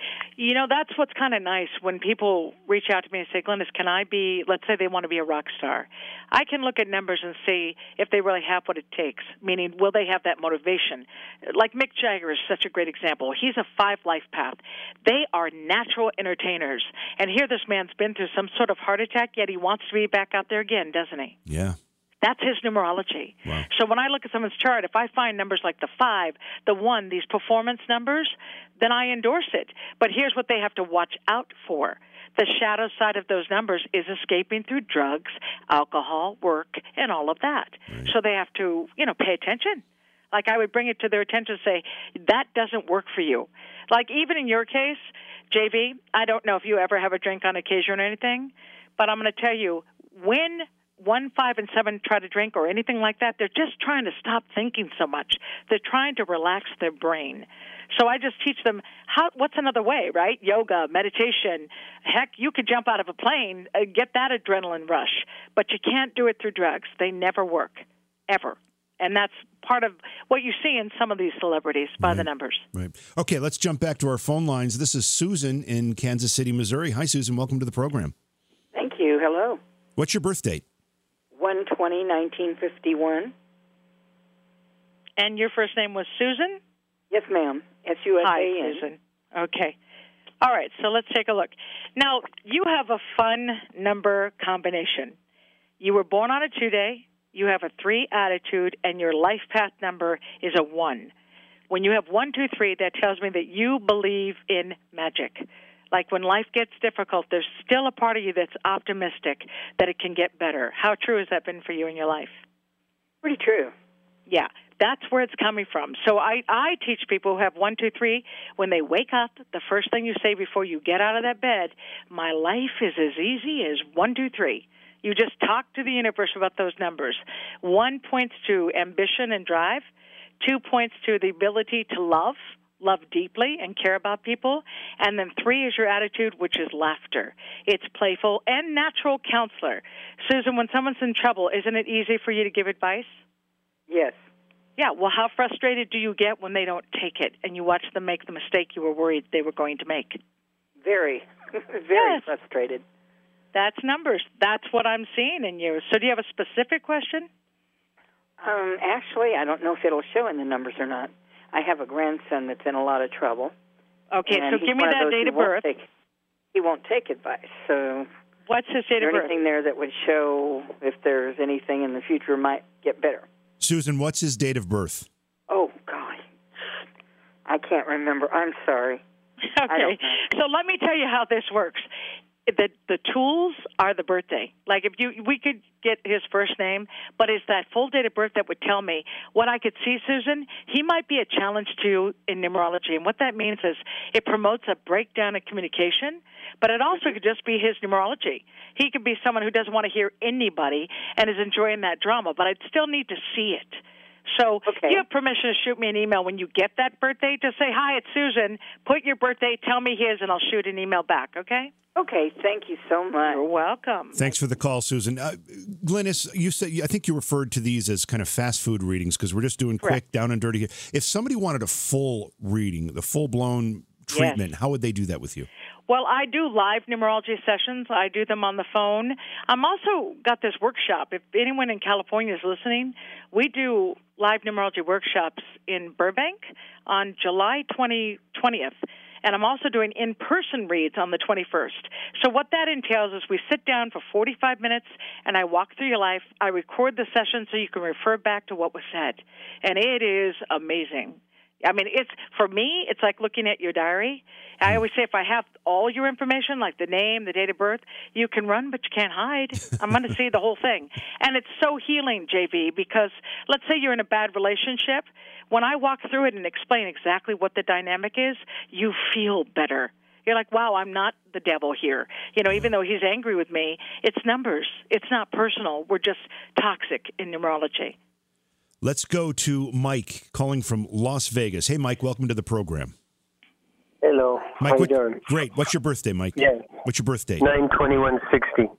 Speaker 3: That's what's kind of nice when people reach out to me and say, Glynis, can I be, let's say they want to be a rock star. I can look at numbers and see if they really have what it takes, meaning will they have that motivation? Like Mick Jagger is such a great example. He's a 5 Life Path. They are natural entertainers. And here this man's been through some sort of heart attack, yet he wants to be back out there again, doesn't he?
Speaker 2: Yeah.
Speaker 3: That's his numerology.
Speaker 2: Wow.
Speaker 3: So when I look at someone's chart, if I find numbers like the 5, the 1, these performance numbers, then I endorse it. But here's what they have to watch out for. The shadow side of those numbers is escaping through drugs, alcohol, work, and all of that. Right. So they have to, pay attention. Like, I would bring it to their attention and say, that doesn't work for you. Like, even in your case, JV, I don't know if you ever have a drink on occasion or anything, but I'm going to tell you, when 1, 5, and 7 try to drink or anything like that, they're just trying to stop thinking so much. They're trying to relax their brain. So I just teach them what's another way, right? Yoga, meditation. Heck, you could jump out of a plane, get that adrenaline rush, but you can't do it through drugs. They never work, ever. And that's part of what you see in some of these celebrities by the numbers. Right.
Speaker 2: Okay, let's jump back to our phone lines. This is Susan in Kansas City, Missouri. Hi, Susan. Welcome to the program.
Speaker 8: Thank you. Hello.
Speaker 2: What's your birth date?
Speaker 8: 1/20/1951.
Speaker 3: And your first name was Susan?
Speaker 8: Yes, ma'am. SUSAN.
Speaker 3: Hi, Susan. Okay. All right, so let's take a look. Now, you have a fun number combination. You were born on a 2-day, you have a 3 attitude, and your life path number is a 1. When you have 1, 2, 3, that tells me that you believe in magic. Like when life gets difficult, there's still a part of you that's optimistic that it can get better. How true has that been for you in your life?
Speaker 8: Pretty true.
Speaker 3: Yeah, that's where it's coming from. So I teach people who have 1, 2, 3, when they wake up, the first thing you say before you get out of that bed, my life is as easy as 1, 2, 3. You just talk to the universe about those numbers. 1 points to ambition and drive. 2 points to the ability to love deeply and care about people. And then 3 is your attitude, which is laughter. It's playful and natural counselor. Susan, when someone's in trouble, isn't it easy for you to give advice?
Speaker 8: Yes.
Speaker 3: Yeah, well, how frustrated do you get when they don't take it and you watch them make the mistake you were worried they were going to make?
Speaker 8: Very, very frustrated.
Speaker 3: That's numbers. That's what I'm seeing in you. So do you have a specific question?
Speaker 8: Actually, I don't know if it'll show in the numbers or not. I have a grandson that's in a lot of trouble.
Speaker 3: Okay, so give me that date of birth.
Speaker 8: He won't take advice. So
Speaker 3: what's his date of birth?
Speaker 8: Anything there that would show if there's anything in the future might get better?
Speaker 2: Susan, what's his date of birth?
Speaker 8: Oh, God. I can't remember. I'm sorry.
Speaker 3: Okay. So let me tell you how this works. The tools are the birthday. Like we could get his first name, but it's that full date of birth that would tell me what I could see. Susan, he might be a challenge to you in numerology, and what that means is it promotes a breakdown in communication, but it also could just be his numerology. He could be someone who doesn't want to hear anybody and is enjoying that drama, but I'd still need to see it. So you have permission to shoot me an email when you get that birthday. Just say, hi, it's Susan. Put your birthday, tell me his, and I'll shoot an email back, okay?
Speaker 8: Okay, thank you so much.
Speaker 3: You're welcome.
Speaker 2: Thanks for the call, Susan. Glynis, you said I think you referred to these as kind of fast food readings because we're just doing quick, down and dirty here. If somebody wanted a full reading, the full-blown treatment, how would they do that with you?
Speaker 3: Well, I do live numerology sessions. I do them on the phone. I'm also got this workshop. If anyone in California is listening, we do live numerology workshops in Burbank on July 20th. And I'm also doing in-person reads on the 21st. So what that entails is we sit down for 45 minutes, and I walk through your life. I record the session so you can refer back to what was said. And it is amazing. I mean, for me, it's like looking at your diary. I always say if I have all your information, like the name, the date of birth, you can run, but you can't hide. I'm going to see the whole thing. And it's so healing, JV, because let's say you're in a bad relationship. When I walk through it and explain exactly what the dynamic is, you feel better. You're like, wow, I'm not the devil here. You know, even though he's angry with me, it's numbers. It's not personal. We're just toxic in numerology.
Speaker 2: Let's go to Mike calling from Las Vegas. Hey, Mike, welcome to the program.
Speaker 9: Hello.
Speaker 2: Mike,
Speaker 9: how you doing?
Speaker 2: Great. What's your birthday, Mike?
Speaker 9: Yeah.
Speaker 2: What's your birthday?
Speaker 9: 9/21/60.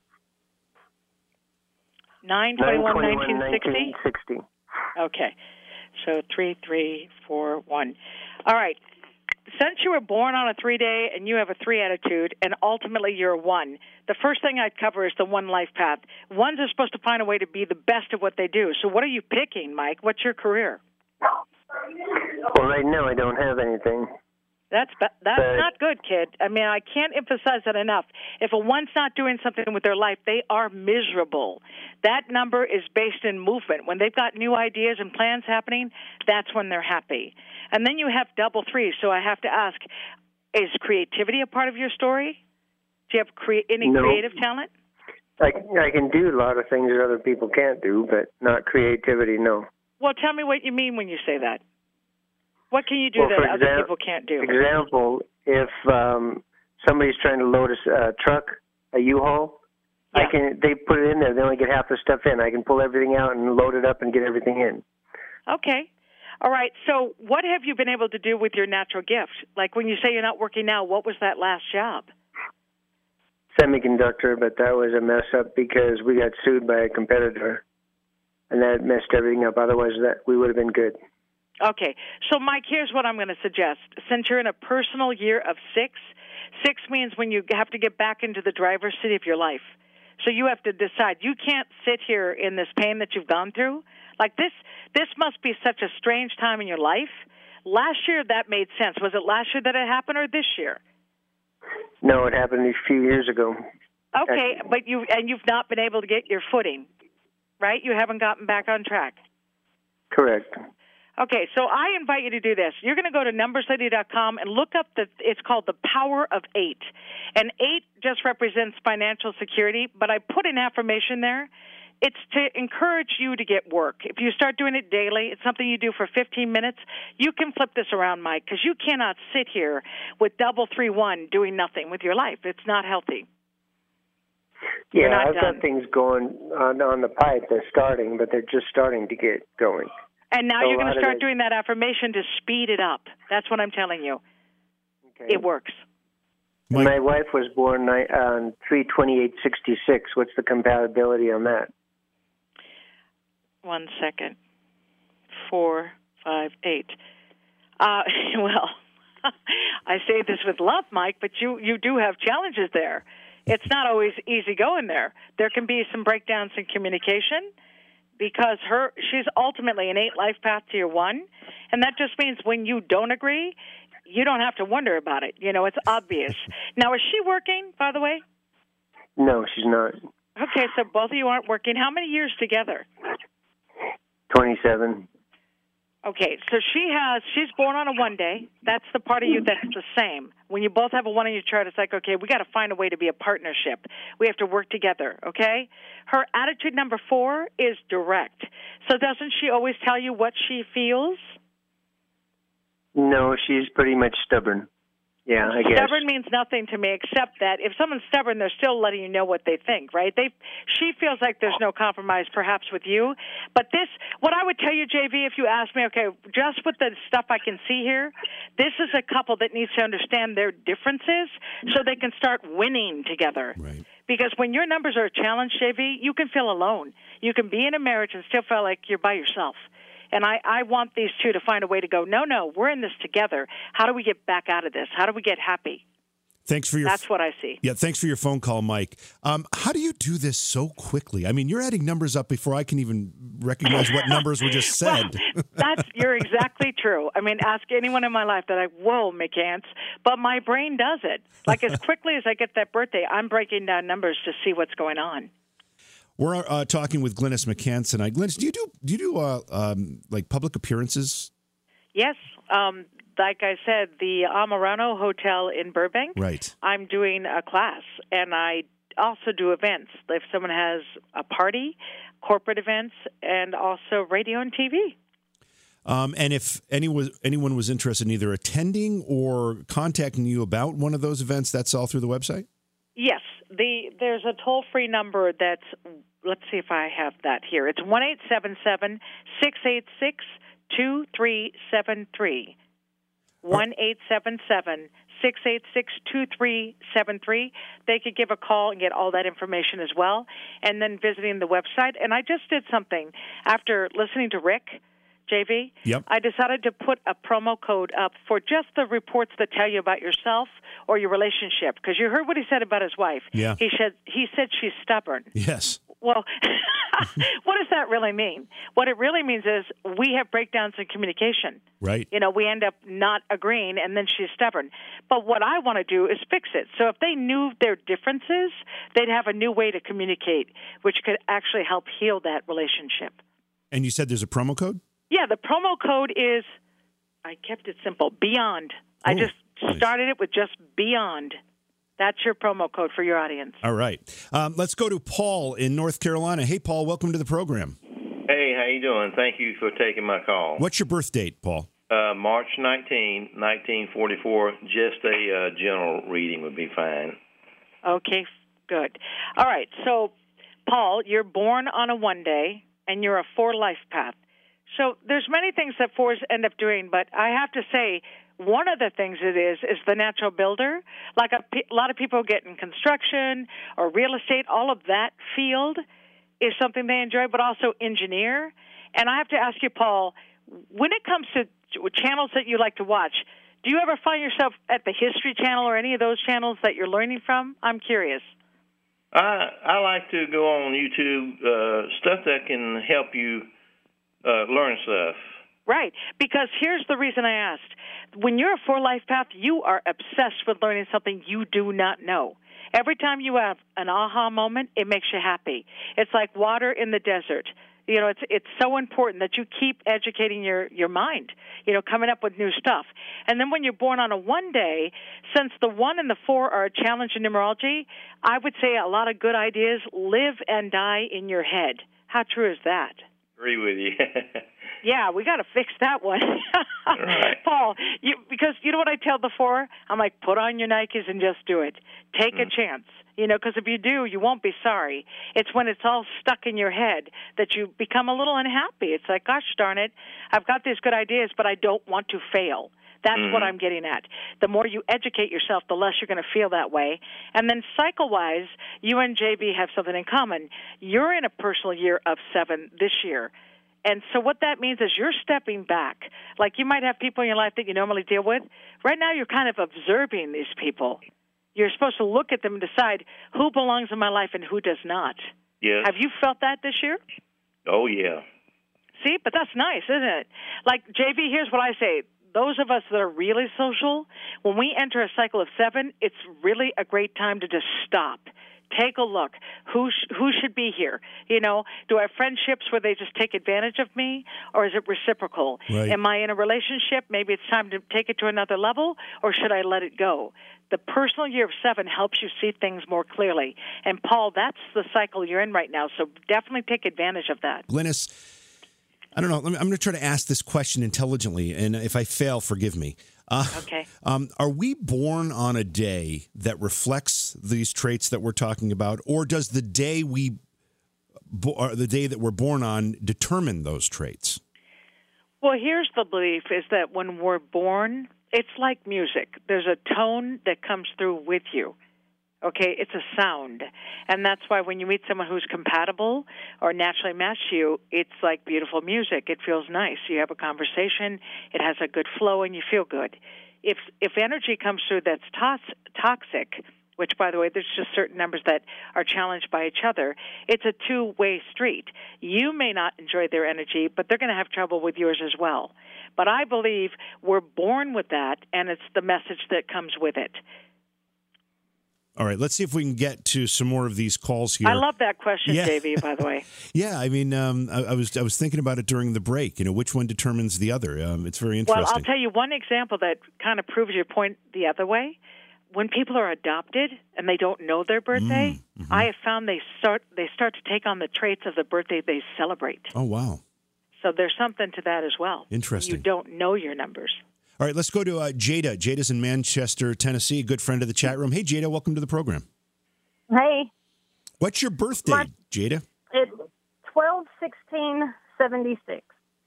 Speaker 3: 9/21/1960? Okay. So 3341. All right. Since you were born on a 3-day and you have a 3 attitude and ultimately you're a 1, the first thing I'd cover is the 1 life path. 1s are supposed to find a way to be the best at what they do. So what are you picking, Mike? What's your career?
Speaker 9: Well, right now I don't have anything.
Speaker 3: That's not good, kid. I mean, I can't emphasize that enough. If a 1's not doing something with their life, they are miserable. That number is based in movement. When they've got new ideas and plans happening, that's when they're happy. And then you have double 3s. So I have to ask, is creativity a part of your story? Do you have any creative talent?
Speaker 9: I can do a lot of things that other people can't do, but not creativity, no.
Speaker 3: Well, tell me what you mean when you say that. What can you do that other people can't do?
Speaker 9: Example, if somebody's trying to load a truck, a U-Haul, they put it in there. They only get half the stuff in. I can pull everything out and load it up and get everything in.
Speaker 3: Okay. All right. So what have you been able to do with your natural gift? Like when you say you're not working now, what was that last job?
Speaker 9: Semiconductor, but that was a mess up because we got sued by a competitor, and that messed everything up. Otherwise, we would have been good.
Speaker 3: Okay. So, Mike, here's what I'm going to suggest. Since you're in a personal year of 6 means when you have to get back into the driver's seat of your life. So you have to decide. You can't sit here in this pain that you've gone through. Like this must be such a strange time in your life. Last year, that made sense. Was it last year that it happened or this year?
Speaker 9: No, it happened a few years ago.
Speaker 3: Okay, but you've not been able to get your footing, right? You haven't gotten back on track.
Speaker 9: Correct.
Speaker 3: Okay, so I invite you to do this. You're going to go to numberslady.com and look up it's called The Power of 8. And 8 just represents financial security, but I put an affirmation there. It's to encourage you to get work. If you start doing it daily, it's something you do for 15 minutes, you can flip this around, Mike, because you cannot sit here with 331 doing nothing with your life. It's not healthy.
Speaker 9: Yeah, I've got things going on the pipe. They're starting, but they're just starting to get going.
Speaker 3: And now you're going to start doing that affirmation to speed it up. That's what I'm telling you. Okay. It works.
Speaker 9: My wife was born on 3/28/66. What's the compatibility on that?
Speaker 3: 1 second. 4, 5, 8. Well, I say this with love, Mike, but you do have challenges there. It's not always easy going there. There can be some breakdowns in communication because she's ultimately an 8 life path to your 1, and that just means when you don't agree, you don't have to wonder about it. You know, it's obvious. Now, is she working, by the way?
Speaker 9: No, she's not.
Speaker 3: Okay, so both of you aren't working. How many years together?
Speaker 9: 27.
Speaker 3: Okay, so she's born on a 1 day. That's the part of you that's the same. When you both have a 1 on your chart, it's like, okay, we got to find a way to be a partnership. We have to work together, okay? Her attitude number 4 is direct. So doesn't she always tell you what she feels?
Speaker 9: No, she's pretty much stubborn. Yeah, I guess.
Speaker 3: Stubborn means nothing to me except that if someone's stubborn, they're still letting you know what they think, right? She feels like there's no compromise perhaps with you. But what I would tell you, JV, if you ask me, okay, just with the stuff I can see here, this is a couple that needs to understand their differences so they can start winning together.
Speaker 2: Right.
Speaker 3: Because when your numbers are a challenge, JV, you can feel alone. You can be in a marriage and still feel like you're by yourself. And I want these two to find a way to go, no, we're in this together. How do we get back out of this? How do we get happy? That's what I see.
Speaker 2: Yeah, thanks for your phone call, Mike. How do you do this so quickly? I mean, you're adding numbers up before I can even recognize what numbers were just said.
Speaker 3: Well, you're exactly true. I mean, ask anyone in my life that whoa, McCants, but my brain does it. Like as quickly as I get that birthday, I'm breaking down numbers to see what's going on.
Speaker 2: We're talking with Glynis McCants tonight. Glynis, do you do like public appearances?
Speaker 3: Yes. Like I said, the Amarano Hotel in Burbank.
Speaker 2: Right.
Speaker 3: I'm doing a class, and I also do events. If someone has a party, corporate events, and also radio and TV.
Speaker 2: And if anyone was interested in either attending or contacting you about one of those events, that's all through the website?
Speaker 3: Yes. There's a toll-free number that's, let's see if I have that here. It's 1-877-686-2373. 1-877-686-2373. They could give a call and get all that information as well. And then visiting the website. And I just did something after listening to Rick, JV.
Speaker 2: Yep.
Speaker 3: I decided to put a promo code up for just the reports that tell you about yourself or your relationship. Because you heard what he said about his wife.
Speaker 2: Yeah.
Speaker 3: He said she's stubborn.
Speaker 2: Yes.
Speaker 3: Well, what does that really mean? What it really means is we have breakdowns in communication.
Speaker 2: Right.
Speaker 3: We end up not agreeing, and then she's stubborn. But what I want to do is fix it. So if they knew their differences, they'd have a new way to communicate, which could actually help heal that relationship.
Speaker 2: And you said there's a promo code?
Speaker 3: Yeah, the promo code is, I kept it simple, Beyond. I just started it with just Beyond. That's your promo code for your audience.
Speaker 2: All right. Let's go to Paul in North Carolina. Hey, Paul, welcome to the program.
Speaker 10: Hey, how you doing? Thank you for taking my call.
Speaker 2: What's your birth date, Paul?
Speaker 10: March 19, 1944. Just a general reading would be fine.
Speaker 3: Okay, good. All right, so, Paul, you're born on a 1 day, and you're a 4 life path. So there's many things that 4s end up doing, but I have to say, one of the things it is the natural builder. Like a lot of people get in construction or real estate, all of that field is something they enjoy, but also engineer. And I have to ask you, Paul, when it comes to channels that you like to watch, do you ever find yourself at the History Channel or any of those channels that you're learning from? I'm curious.
Speaker 10: I like to go on YouTube, stuff that can help you learn stuff.
Speaker 3: Right, because here's the reason I asked. When you're a 4 life path, you are obsessed with learning something you do not know. Every time you have an aha moment, it makes you happy. It's like water in the desert. It's so important that you keep educating your mind, coming up with new stuff. And then when you're born on a 1 day, since the 1 and the 4 are a challenge in numerology, I would say a lot of good ideas live and die in your head. How true is that?
Speaker 10: Agree with you.
Speaker 3: Yeah, we got to fix that one.
Speaker 10: Right.
Speaker 3: Paul, because you know what I tell the 4? I'm like, put on your Nikes and just do it. Take a chance, because if you do, you won't be sorry. It's when it's all stuck in your head that you become a little unhappy. It's like, gosh darn it, I've got these good ideas, but I don't want to fail. That's what I'm getting at. The more you educate yourself, the less you're going to feel that way. And then cycle-wise, you and JB have something in common. You're in a personal year of 7 this year. And so what that means is you're stepping back. Like you might have people in your life that you normally deal with. Right now you're kind of observing these people. You're supposed to look at them and decide who belongs in my life and who does not.
Speaker 10: Yes.
Speaker 3: Have you felt that this year?
Speaker 10: Oh, yeah.
Speaker 3: See, but that's nice, isn't it? Like, JB, here's what I say. Those of us that are really social, when we enter a cycle of 7, it's really a great time to just stop. take a look. Who should be here? You know, do I have friendships where they just take advantage of me, or is it reciprocal?
Speaker 2: Right.
Speaker 3: Am I in a relationship? Maybe it's time to take it to another level, or should I let it go? The personal year of 7 helps you see things more clearly. And, Paul, that's the cycle you're in right now, so definitely take advantage of that.
Speaker 2: Glynis, I don't know. I'm going to try to ask this question intelligently, and if I fail, forgive me.
Speaker 3: Okay.
Speaker 2: Are we born on a day that reflects these traits that we're talking about, or does the day the day that we're born on determine those traits?
Speaker 3: Well, here's the belief is that when we're born, it's like music. There's a tone that comes through with you. Okay, it's a sound. And that's why when you meet someone who's compatible or naturally match you, it's like beautiful music. It feels nice. You have a conversation, it has a good flow, and you feel good. If energy comes through that's toxic, which, by the way, there's just certain numbers that are challenged by each other, it's a two-way street. You may not enjoy their energy, but they're going to have trouble with yours as well. But I believe we're born with that, and it's the message that comes with it.
Speaker 2: All right, let's see if we can get to some more of these calls here.
Speaker 3: I love that question, JV, by the way.
Speaker 2: Yeah, I mean, I was thinking about it during the break. You know, which one determines the other? It's very interesting.
Speaker 3: Well, I'll tell you one example that kind of proves your point the other way. When people are adopted and they don't know their birthday, I have found they start to take on the traits of the birthday they celebrate.
Speaker 2: Oh, wow.
Speaker 3: So there's something to that as well.
Speaker 2: Interesting.
Speaker 3: You don't know your numbers.
Speaker 2: All right, let's go to Jada. Jada's in Manchester, Tennessee, a good friend of the chat room. Hey, Jada, welcome to the program.
Speaker 11: Hey.
Speaker 2: What's your birthday, Jada?
Speaker 11: It's 12/16/76.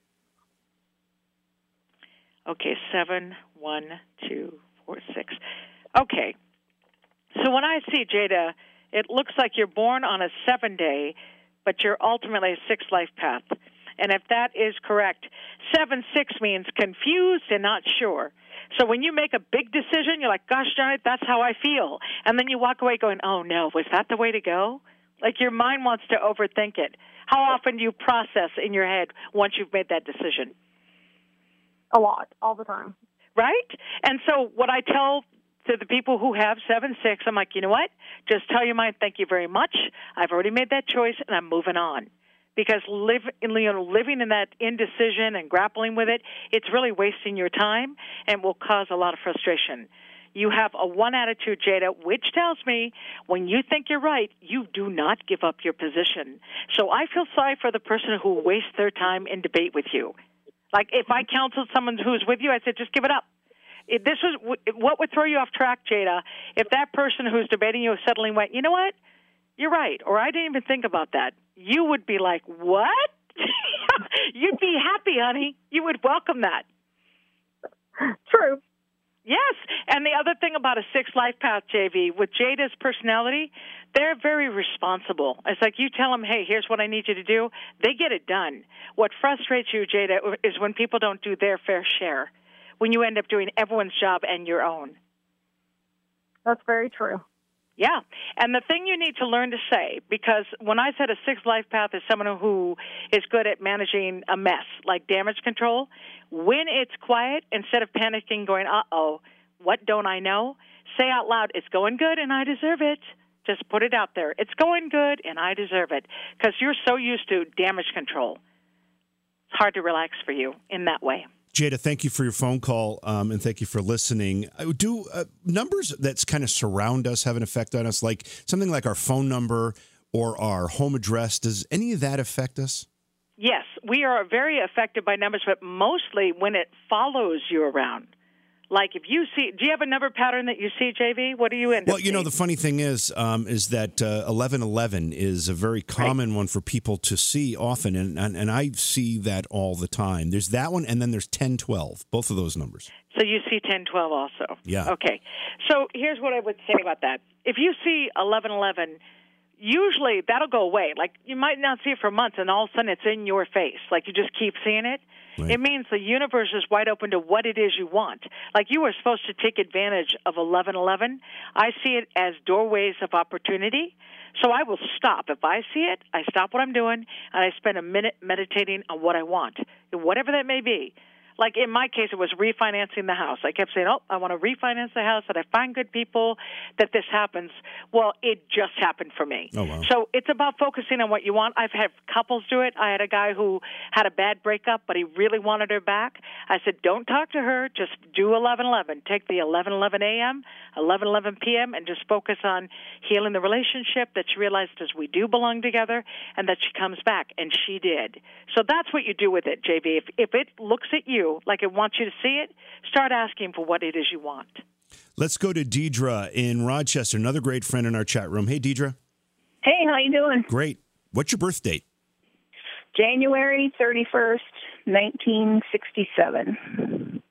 Speaker 3: Okay, 7, 1, 2, 4, 6. Okay. So when I see Jada, it looks like you're born on a 7-day, but you're ultimately a 6 life path. And if that is correct, 7-6 means confused and not sure. So when you make a big decision, you're like, gosh darn it, that's how I feel. And then you walk away going, oh, no, was that the way to go? Like your mind wants to overthink it. How often do you process in your head once you've made that decision?
Speaker 11: A lot, all the time.
Speaker 3: Right? And so what I tell to the people who have 7-6, I'm like, you know what? Just tell your mind, thank you very much. I've already made that choice, and I'm moving on. Because living in that indecision and grappling with it, it's really wasting your time and will cause a lot of frustration. You have a 1 attitude, Jada, which tells me when you think you're right, you do not give up your position. So I feel sorry for the person who wastes their time in debate with you. Like if I counseled someone who's with you, I said, just give it up. This was what would throw you off track, Jada, if that person who's debating you suddenly went, you know what? You're right, or I didn't even think about that. You would be like, what? You'd be happy, honey. You would welcome that.
Speaker 11: True.
Speaker 3: Yes, and the other thing about a 6 life path, JV, with Jada's personality, they're very responsible. It's like you tell them, hey, here's what I need you to do. They get it done. What frustrates you, Jada, is when people don't do their fair share, when you end up doing everyone's job and your own.
Speaker 11: That's very true.
Speaker 3: Yeah, and the thing you need to learn to say, because when I said a 6 life path is someone who is good at managing a mess, like damage control, when it's quiet, instead of panicking, going, uh-oh, what don't I know? Say out loud, it's going good and I deserve it. Just put it out there. It's going good and I deserve it, because you're so used to damage control. It's hard to relax for you in that way.
Speaker 2: Jada, thank you for your phone call, and thank you for listening. Do numbers that kind of surround us have an effect on us, like something like our phone number or our home address? Does any of that affect us?
Speaker 3: Yes, we are very affected by numbers, but mostly when it follows you around. Like if you see, do you have a number pattern that you see, JV? What do you end up seeing?
Speaker 2: Well, you know, the funny thing is that 1111 is a very common one for people to see often, and I see that all the time. There's that one, and then there's 1012, both of those numbers.
Speaker 3: So you see 1012 also?
Speaker 2: Yeah.
Speaker 3: Okay. So here's what I would say about that. If you see 1111, usually that'll go away. Like you might not see it for months, and all of a sudden it's in your face. Like you just keep seeing it. Right. It means the universe is wide open to what it is you want. Like you were supposed to take advantage of 1111. I see it as doorways of opportunity. So I will stop. If I see it, I stop what I'm doing, and I spend a minute meditating on what I want, whatever that may be. Like in my case, it was refinancing the house. I kept saying, I want to refinance the house, that I find good people, that this happens. Well, it just happened for me.
Speaker 2: Oh, wow.
Speaker 3: So it's about focusing on what you want. I've had couples do it. I had a guy who had a bad breakup, but he really wanted her back. I said, don't talk to her. Just do 11:11. Take the 11:11 a.m., 11:11 p.m., and just focus on healing the relationship, that she realized as we do belong together, and that she comes back. And she did. So that's what you do with it, JV. If it looks at you like it wants you to see it, start asking for what it is you want.
Speaker 2: Let's go to Deidre in Rochester, another great friend in our chat room. Hey, Deidre.
Speaker 12: Hey, how you doing?
Speaker 2: Great. What's your birth date?
Speaker 12: January 31st, 1967.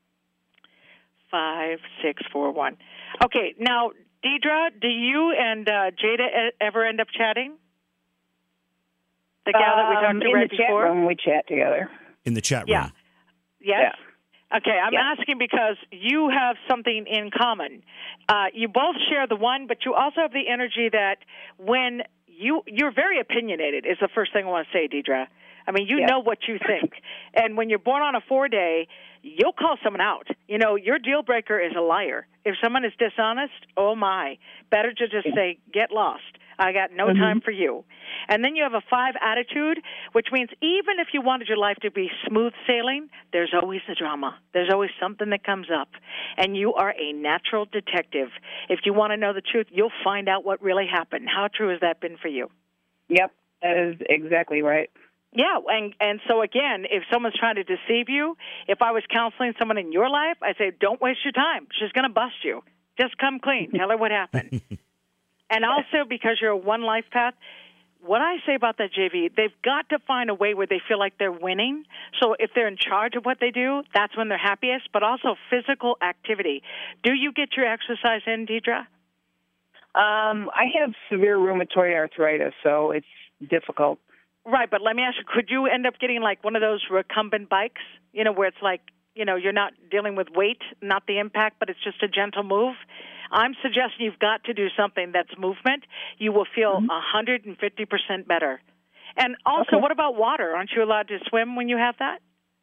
Speaker 3: 5641. Okay, now, Deidre, do you and Jada ever end up chatting? The gal that we talked to right before?
Speaker 12: In the chat room, we chat together.
Speaker 2: In the chat room?
Speaker 3: Yeah. Yes?
Speaker 12: Yeah.
Speaker 3: Okay, I'm asking because you have something in common. You both share the one, but you also have the energy that when you're very opinionated is the first thing I want to say, Deidre. I mean, you know what you think. And when you're born on a 4-day, you'll call someone out. You know, your deal breaker is a liar. If someone is dishonest, oh my, better to just say, get lost. I got no time for you. And then you have a 5 attitude, which means even if you wanted your life to be smooth sailing, there's always a drama. There's always something that comes up. And you are a natural detective. If you want to know the truth, you'll find out what really happened. How true has that been for you?
Speaker 12: Yep, that is exactly right.
Speaker 3: Yeah, and so again, if someone's trying to deceive you, if I was counseling someone in your life, I'd say, don't waste your time. She's going to bust you. Just come clean. Tell her what happened. And also, because you're a one life path, what I say about that, JV, they've got to find a way where they feel like they're winning. So if they're in charge of what they do, that's when they're happiest, but also physical activity. Do you get your exercise in, Deidre?
Speaker 12: I have severe rheumatoid arthritis, so it's difficult.
Speaker 3: Right, but let me ask you, could you end up getting like one of those recumbent bikes, you know, where it's like, you know, you're not dealing with weight, not the impact, but it's just a gentle move? I'm suggesting you've got to do something that's movement. You will feel 150% better. And also, what about water? Aren't you allowed to swim when you have that?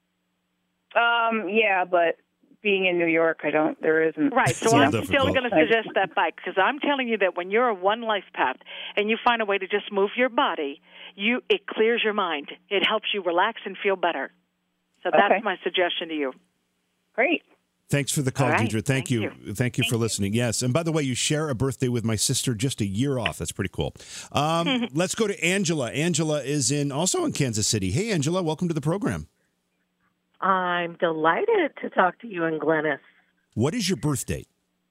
Speaker 12: Yeah, but being in New York, there isn't.
Speaker 3: Right, so I'm still going to suggest that bike, because I'm telling you that when you're a one life path and you find a way to just move your body, it clears your mind. It helps you relax and feel better. So that's my suggestion to you.
Speaker 12: Great.
Speaker 2: Thanks for the call,
Speaker 3: right.
Speaker 2: Deidre. Thank you. Thank you for listening. Yes. And by the way, you share a birthday with my sister just a year off. That's pretty cool. Let's go to Angela. Angela is also in Kansas City. Hey, Angela, welcome to the program.
Speaker 13: I'm delighted to talk to you and Glennis.
Speaker 2: What is your birth date?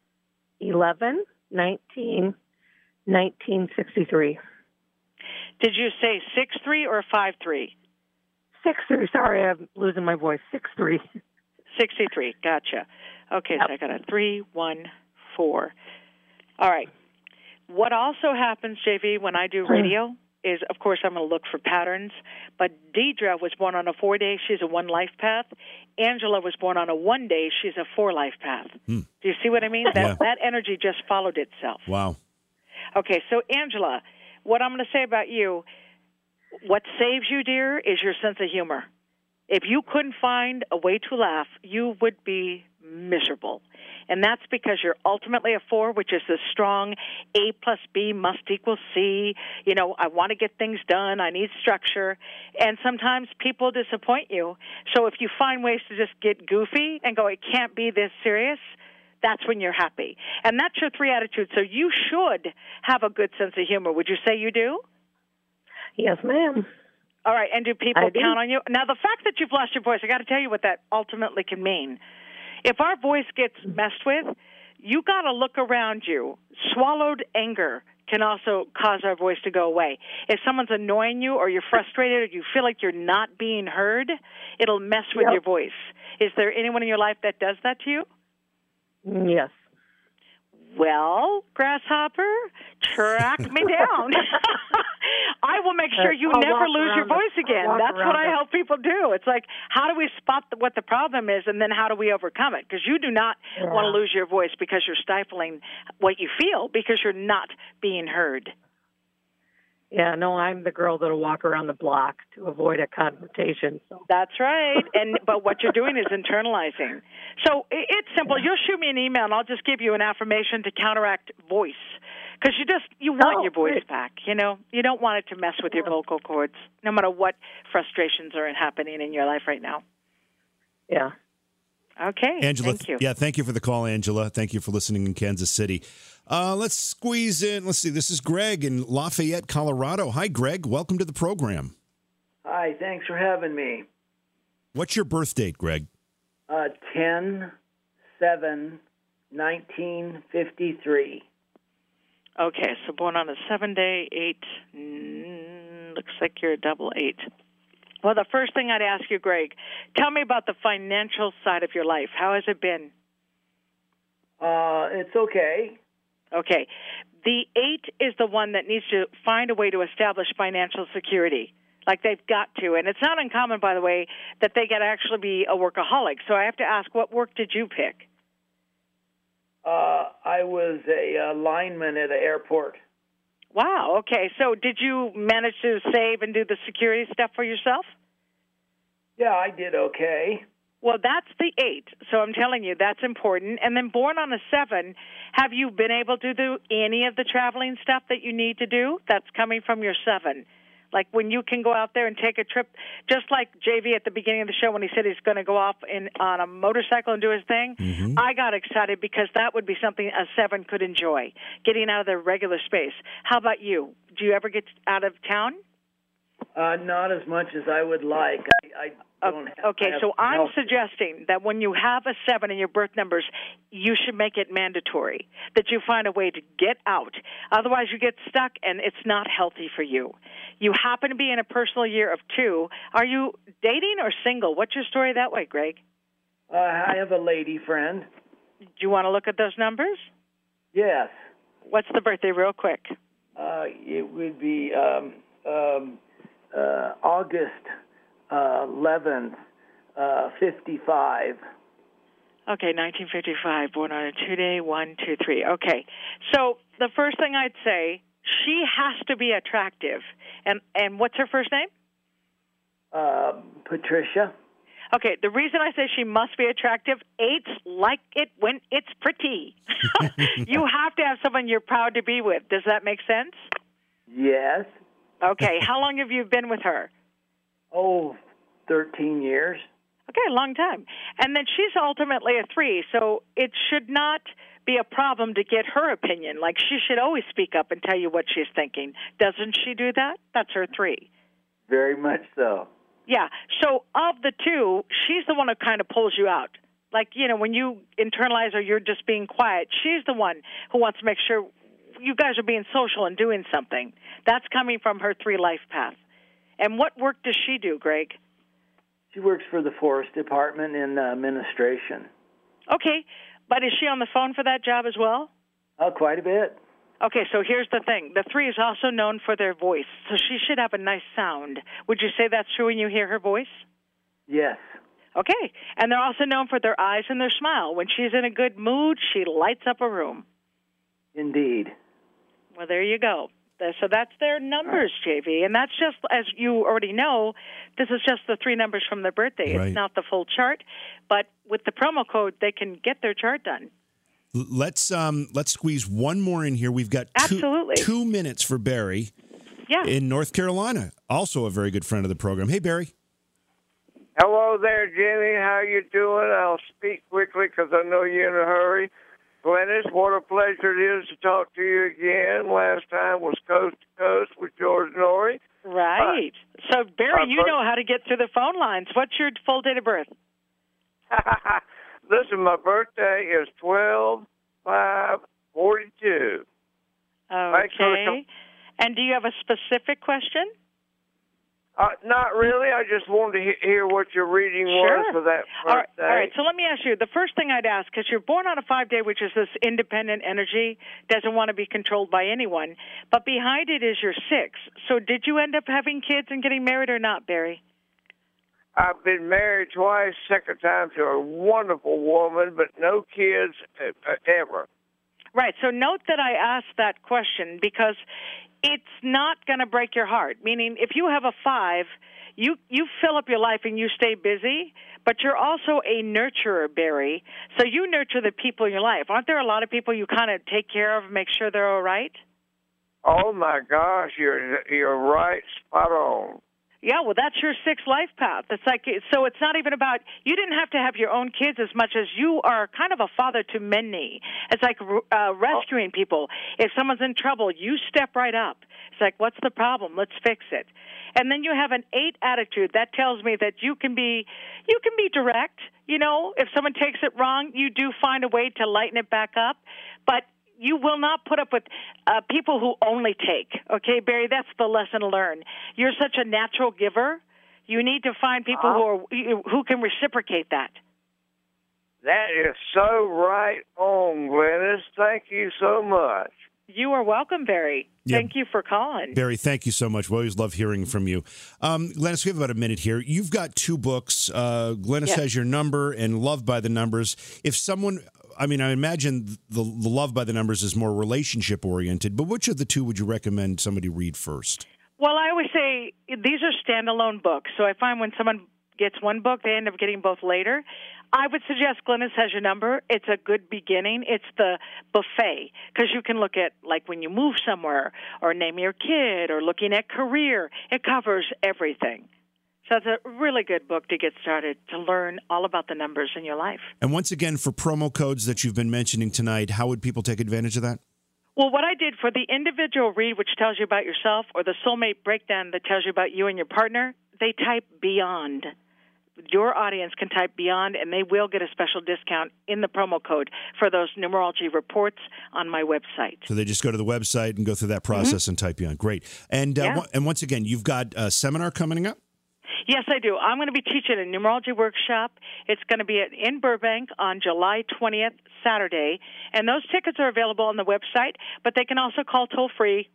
Speaker 13: 11/19/1963.
Speaker 3: Did you say 6'3" or 5'3"?
Speaker 13: 6'3". Sorry, I'm losing my voice. 6'3".
Speaker 3: 63. Gotcha. Okay, so I got a 3, 1, 4. All right. What also happens, JV, when I do radio is, of course, I'm going to look for patterns. But Deidre was born on a 4-day. She's a one life path. Angela was born on a 1-day. She's a 4 life path. Do you see what I mean? That energy just followed itself.
Speaker 2: Wow.
Speaker 3: Okay, so Angela, what I'm going to say about you, what saves you, dear, is your sense of humor. If you couldn't find a way to laugh, you would be miserable. And that's because you're ultimately a 4, which is the strong A plus B must equal C. You know, I want to get things done. I need structure. And sometimes people disappoint you. So if you find ways to just get goofy and go, it can't be this serious, that's when you're happy. And that's your 3 attitude. So you should have a good sense of humor. Would you say you do?
Speaker 13: Yes, ma'am.
Speaker 3: All right, and do people count on you? Now, the fact that you've lost your voice, I got to tell you what that ultimately can mean. If our voice gets messed with, you got to look around you. Swallowed anger can also cause our voice to go away. If someone's annoying you or you're frustrated or you feel like you're not being heard, it'll mess with your voice. Is there anyone in your life that does that to you?
Speaker 13: Yes.
Speaker 3: Well, Grasshopper, track me down. I will make sure you never lose your voice again. That's what I help people do. It's like, how do we spot what the problem is, and then how do we overcome it? Because you do not want to lose your voice because you're stifling what you feel because you're not being heard.
Speaker 13: Yeah, no, I'm the girl that'll walk around the block to avoid a confrontation. So.
Speaker 3: That's right. But what you're doing is internalizing. So it's simple. You'll shoot me an email, and I'll just give you an affirmation to counteract voice. Because you want your voice back. You know, you don't want it to mess with your vocal cords, no matter what frustrations are happening in your life right now.
Speaker 13: Yeah.
Speaker 3: Okay.
Speaker 2: Angela,
Speaker 3: thank you.
Speaker 2: Yeah, thank you for the call, Angela. Thank you for listening in Kansas City. Let's squeeze in. Let's see. This is Greg in Lafayette, Colorado. Hi, Greg. Welcome to the program.
Speaker 14: Hi. Thanks for having me.
Speaker 2: What's your birth date, Greg?
Speaker 14: 10/7/1953.
Speaker 3: Okay, so born on a 7-day, 8. Looks like you're a double 8. Well, the first thing I'd ask you, Greg, tell me about the financial side of your life. How has it been?
Speaker 14: It's okay.
Speaker 3: Okay. The 8 is the one that needs to find a way to establish financial security. Like they've got to. And it's not uncommon, by the way, that they could actually be a workaholic. So I have to ask, what work did you pick?
Speaker 14: I was a lineman at an airport.
Speaker 3: Wow. Okay. So did you manage to save and do the security stuff for yourself?
Speaker 14: Yeah, I did okay.
Speaker 3: Well, that's the 8. So I'm telling you, that's important. And then born on a 7, have you been able to do any of the traveling stuff that you need to do? That's coming from your 7. Like when you can go out there and take a trip, just like JV at the beginning of the show when he said he's going to go off on a motorcycle and do his thing, I got excited because that would be something a 7 could enjoy, getting out of their regular space. How about you? Do you ever get out of town?
Speaker 14: Not as much as I would like. I don't have,
Speaker 3: okay, so I'm suggesting that when you have a 7 in your birth numbers, you should make it mandatory, that you find a way to get out. Otherwise, you get stuck, and it's not healthy for you. You happen to be in a personal year of 2. Are you dating or single? What's your story that way, Greg?
Speaker 14: I have a lady friend.
Speaker 3: Do you want to look at those numbers?
Speaker 14: Yes.
Speaker 3: What's the birthday, real quick?
Speaker 14: It would be August 11th, 55.
Speaker 3: Okay, 1955, born on a 2-day, 1, 2, 3. Okay, so the first thing I'd say, she has to be attractive. And what's her first name?
Speaker 14: Patricia.
Speaker 3: Okay, the reason I say she must be attractive, 8s like it when it's pretty. You have to have someone you're proud to be with. Does that make sense?
Speaker 14: Yes.
Speaker 3: Okay, how long have you been with her?
Speaker 14: 13 years.
Speaker 3: Okay, a long time. And then she's ultimately a 3, so it should not be a problem to get her opinion. Like, she should always speak up and tell you what she's thinking. Doesn't she do that? That's her 3.
Speaker 14: Very much so.
Speaker 3: Yeah, so of the 2, she's the one who kind of pulls you out. Like, you know, when you internalize or you're just being quiet, she's the one who wants to make sure you guys are being social and doing something. That's coming from her 3 life path. And what work does she do, Greg?
Speaker 14: She works for the Forest Department in administration.
Speaker 3: Okay, but is she on the phone for that job as well?
Speaker 14: Quite a bit.
Speaker 3: Okay, so here's the thing. The 3 is also known for their voice, so she should have a nice sound. Would you say that's true when you hear her voice?
Speaker 14: Yes.
Speaker 3: Okay, and they're also known for their eyes and their smile. When she's in a good mood, she lights up a room.
Speaker 14: Indeed.
Speaker 3: Well, there you go. So that's their numbers, JV. And that's just, as you already know, this is just the 3 numbers from their birthday.
Speaker 2: Right.
Speaker 3: It's not the full chart. But with the promo code, they can get their chart done.
Speaker 2: Let's squeeze one more in here. We've got
Speaker 3: Absolutely.
Speaker 2: 2 minutes for Barry in North Carolina, also a very good friend of the program. Hey, Barry.
Speaker 15: Hello there, Jenny. How you doing? I'll speak quickly because I know you're in a hurry. Glennis, what a pleasure it is to talk to you again. Last time was Coast to Coast with George Norrie.
Speaker 3: Right. So, Barry, you know how to get through the phone lines. What's your full date of birth?
Speaker 15: Listen, my birthday is 12/5/42.
Speaker 3: Okay. And do you have a specific question?
Speaker 15: Not really. I just wanted to hear what your reading was for that birthday.
Speaker 3: All right. So let me ask you. The first thing I'd ask, because you're born on a 5-day, which is this independent energy, doesn't want to be controlled by anyone, but behind it is your 6. So did you end up having kids and getting married or not, Barry?
Speaker 15: I've been married twice, second time to a wonderful woman, but no kids ever.
Speaker 3: Right. So note that I asked that question because it's not going to break your heart. Meaning, if you have a 5, you fill up your life and you stay busy, but you're also a nurturer, Barry. So you nurture the people in your life. Aren't there a lot of people you kind of take care of and make sure they're all right?
Speaker 15: Oh my gosh, you're right, spot on.
Speaker 3: Yeah, well, that's your 6th life path. It's like, so it's not even about, you didn't have to have your own kids as much as you are kind of a father to many. It's like rescuing people. If someone's in trouble, you step right up. It's like, what's the problem? Let's fix it. And then you have an 8 attitude. That tells me that you can be direct. You know, if someone takes it wrong, you do find a way to lighten it back up. But you will not put up with people who only take. Okay, Barry, that's the lesson to learn. You're such a natural giver. You need to find people who can reciprocate that.
Speaker 15: That is so right on, Glennis. Thank you so much.
Speaker 3: You are welcome, Barry.
Speaker 2: Yeah.
Speaker 3: Thank you for calling.
Speaker 2: Barry, thank you so much. We always love hearing from you. Glennis, we have about a minute here. You've got 2 books. Glennis has your number and Love by the Numbers. If someone... I mean, I imagine the Love by the Numbers is more relationship-oriented, but which of the 2 would you recommend somebody read first?
Speaker 3: Well, I always say these are standalone books. So I find when someone gets one book, they end up getting both later. I would suggest Glennis Has Your Number. It's a good beginning. It's the buffet, because you can look at, like, when you move somewhere or name your kid or looking at career. It covers everything. So it's a really good book to get started, to learn all about the numbers in your life.
Speaker 2: And once again, for promo codes that you've been mentioning tonight, how would people take advantage of that?
Speaker 3: Well, what I did for the individual read, which tells you about yourself, or the soulmate breakdown that tells you about you and your partner, they type BEYOND. Your audience can type BEYOND, and they will get a special discount in the promo code for those numerology reports on my website.
Speaker 2: So they just go to the website and go through that process and type BEYOND. Great. And and once again, you've got a seminar coming up?
Speaker 3: Yes, I do. I'm going to be teaching a numerology workshop. It's going to be in Burbank on July 20th, Saturday. And those tickets are available on the website, but they can also call toll-free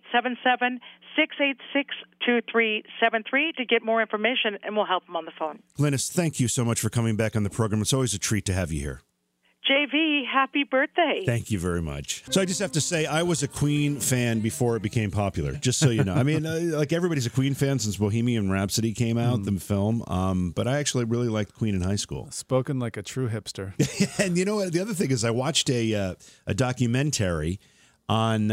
Speaker 3: 1-877-686-2373 to get more information, and we'll help them on the phone.
Speaker 2: Glennis, thank you so much for coming back on the program. It's always a treat to have you here.
Speaker 3: JV, happy birthday.
Speaker 2: Thank you very much. So I just have to say, I was a Queen fan before it became popular, just so you know. I mean, like everybody's a Queen fan since Bohemian Rhapsody came out, the film. But I actually really liked Queen in high school.
Speaker 4: Spoken like a true hipster.
Speaker 2: And you know what? The other thing is I watched a documentary on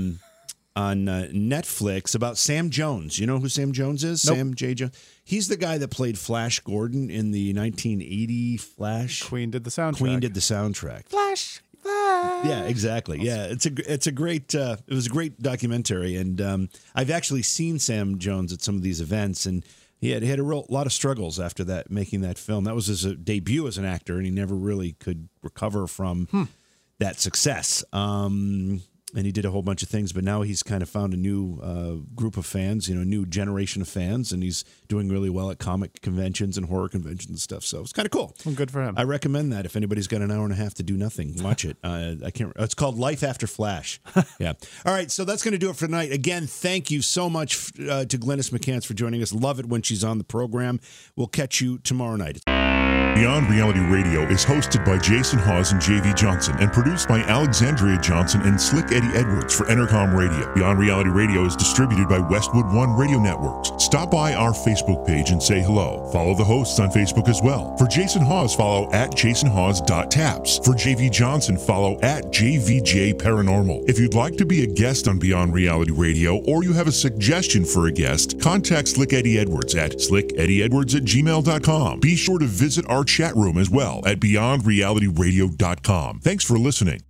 Speaker 2: Netflix about Sam Jones. You know who Sam Jones is?
Speaker 4: Nope.
Speaker 2: Sam J. Jones. He's the guy that played Flash Gordon in the 1980 Flash.
Speaker 4: Queen did the soundtrack. Flash.
Speaker 2: Yeah, exactly. Yeah, it's a great. It was a great documentary, and I've actually seen Sam Jones at some of these events, and he had a lot of struggles after that, making that film. That was his debut as an actor, and he never really could recover from that success. And he did a whole bunch of things, but now he's kind of found a new group of fans, a new generation of fans, and he's doing really well at comic conventions and horror conventions and stuff. So it's kind of cool.
Speaker 4: Well, good for him.
Speaker 2: I recommend that if anybody's got an hour and a half to do nothing, watch it. It's called Life After Flash. Yeah. All right, so that's going to do it for tonight. Again, thank you so much to Glennis McCants for joining us. Love it when she's on the program. We'll catch you tomorrow night.
Speaker 1: Beyond Reality Radio is hosted by Jason Hawes and JV Johnson and produced by Alexandria Johnson and Slick Eddie Edwards for Entercom Radio. Beyond Reality Radio is distributed by Westwood One Radio Networks. Stop by our Facebook page and say hello. Follow the hosts on Facebook as well. For Jason Hawes, follow at jasonhawes.taps. For JV Johnson, follow at JVJ Paranormal. If you'd like to be a guest on Beyond Reality Radio or you have a suggestion for a guest, contact Slick Eddie Edwards at slickeddieedwards@gmail.com. Be sure to visit our chat room as well at beyondrealityradio.com. Thanks for listening.